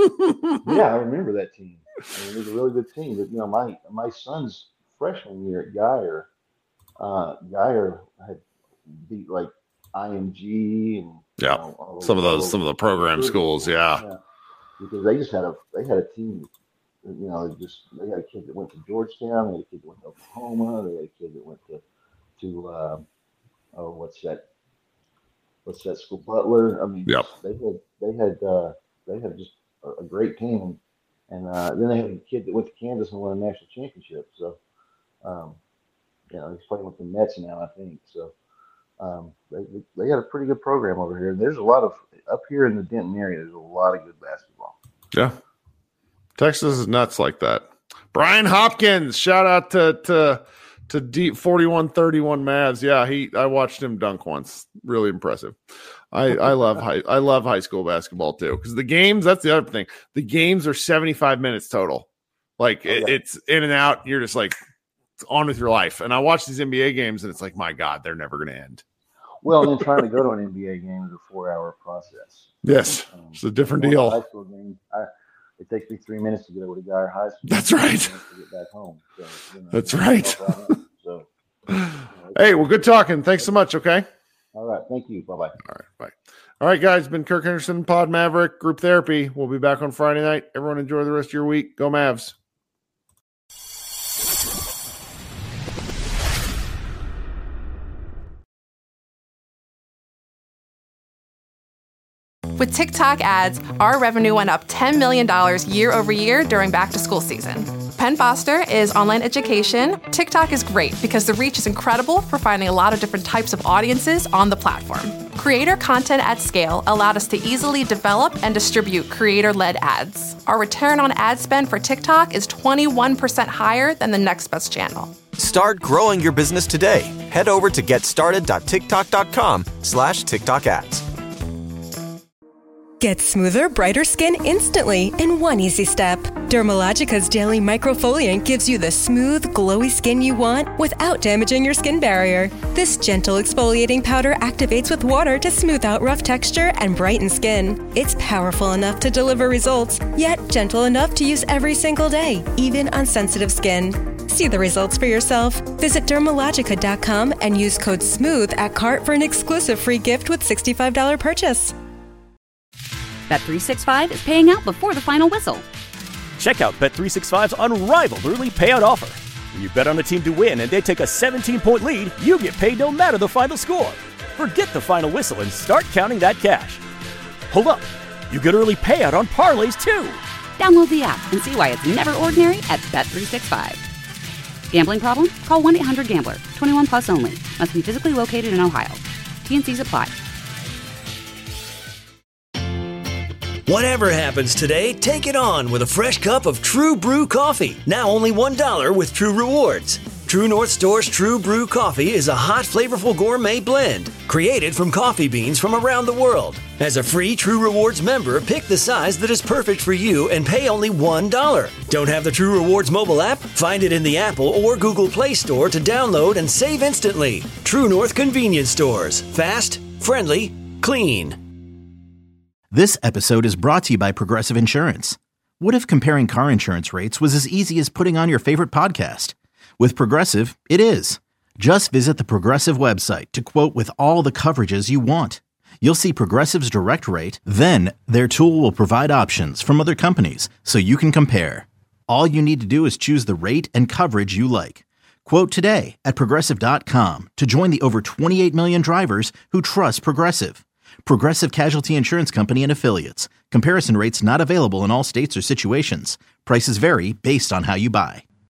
I remember that team. I mean, it was a really good team. But you know, my my son's freshman year at Geyer, uh, Geyer had beat like I M G and Yeah, you know, all some of all those, some of the program schools. Yeah, because they just had a they had a team. You know, they just they had a kid that went to Georgetown. They had a kid that went to Oklahoma. They had a kid that went to to uh, oh, what's that? What's that school? Butler. I mean, Yep. they had they had uh, they had just a, a great team, and uh, then they had a kid that went to Kansas and won a national championship. So, um, you know, he's playing with the Mets now, I think. So, um, they they got a pretty good program over here. And there's a lot of up here in the Denton area. There's a lot of good basketball. yeah. Texas is nuts like that. Brian Hopkins, shout out to to to deep forty-one thirty-one Mavs. Yeah, he I watched him dunk once. Really impressive. I I love high I love high school basketball too, because the games, that's the other thing. The games are seventy-five minutes total. Like it, it's in and out. You're just like on with your life. And I watch these N B A games, and it's like, my God, they're never going to end. Well, and then trying to go to an N B A game is a four-hour process. Yes, Um, it's a different going to deal. High school game, I, it takes me three minutes to get over to Geyer High School. That's right. To get back home. So, you know, That's it's right. all right. So, Hey, well, good talking. Thanks so much. Okay. all right. Thank you. Bye bye. All right. Bye. All right, guys. Been Kirk Henderson, Pod Maverick, Group Therapy. We'll be back on Friday night. Everyone enjoy the rest of your week. Go Mavs. With TikTok ads, our revenue went up ten million dollars year over year during back to school season. Penn Foster is online education. TikTok is great because the reach is incredible for finding a lot of different types of audiences on the platform. Creator content at scale allowed us to easily develop and distribute creator-led ads. Our return on ad spend for TikTok is twenty-one percent higher than the next best channel. Start growing your business today. Head over to getstarted.tiktok.com slash TikTok ads. Get smoother, brighter skin instantly in one easy step. Dermalogica's Daily Microfoliant gives you the smooth, glowy skin you want without damaging your skin barrier. This gentle exfoliating powder activates with water to smooth out rough texture and brighten skin. It's powerful enough to deliver results, yet gentle enough to use every single day, even on sensitive skin. See the results for yourself. Visit dermalogica dot com and use code SMOOTH at cart for an exclusive free gift with sixty-five dollars purchase. Bet three sixty-five is paying out before the final whistle. Check out Bet three sixty-five's unrivaled early payout offer. When you bet on a team to win and they take a seventeen-point lead, you get paid no matter the final score. Forget the final whistle and start counting that cash. Hold up. You get early payout on parlays too. Download the app and see why it's never ordinary at Bet three sixty-five. Gambling problem? Call one eight hundred gambler. twenty-one plus only. Must be physically located in Ohio. T N Cs apply. Whatever happens today, take it on with a fresh cup of True Brew coffee. Now only one dollar with True Rewards. True North Store's True Brew coffee is a hot, flavorful gourmet blend created from coffee beans from around the world. As a free True Rewards member, pick the size that is perfect for you and pay only one dollar. Don't have the True Rewards mobile app? Find it in the Apple or Google Play Store to download and save instantly. True North Convenience Stores. Fast, friendly, clean. This episode is brought to you by Progressive Insurance. What if comparing car insurance rates was as easy as putting on your favorite podcast? With Progressive, it is. Just visit the Progressive website to quote with all the coverages you want. You'll see Progressive's direct rate, then their tool will provide options from other companies so you can compare. All you need to do is choose the rate and coverage you like. Quote today at Progressive dot com to join the over twenty-eight million drivers who trust Progressive. Progressive Casualty Insurance Company and Affiliates. Comparison rates not available in all states or situations. Prices vary based on how you buy.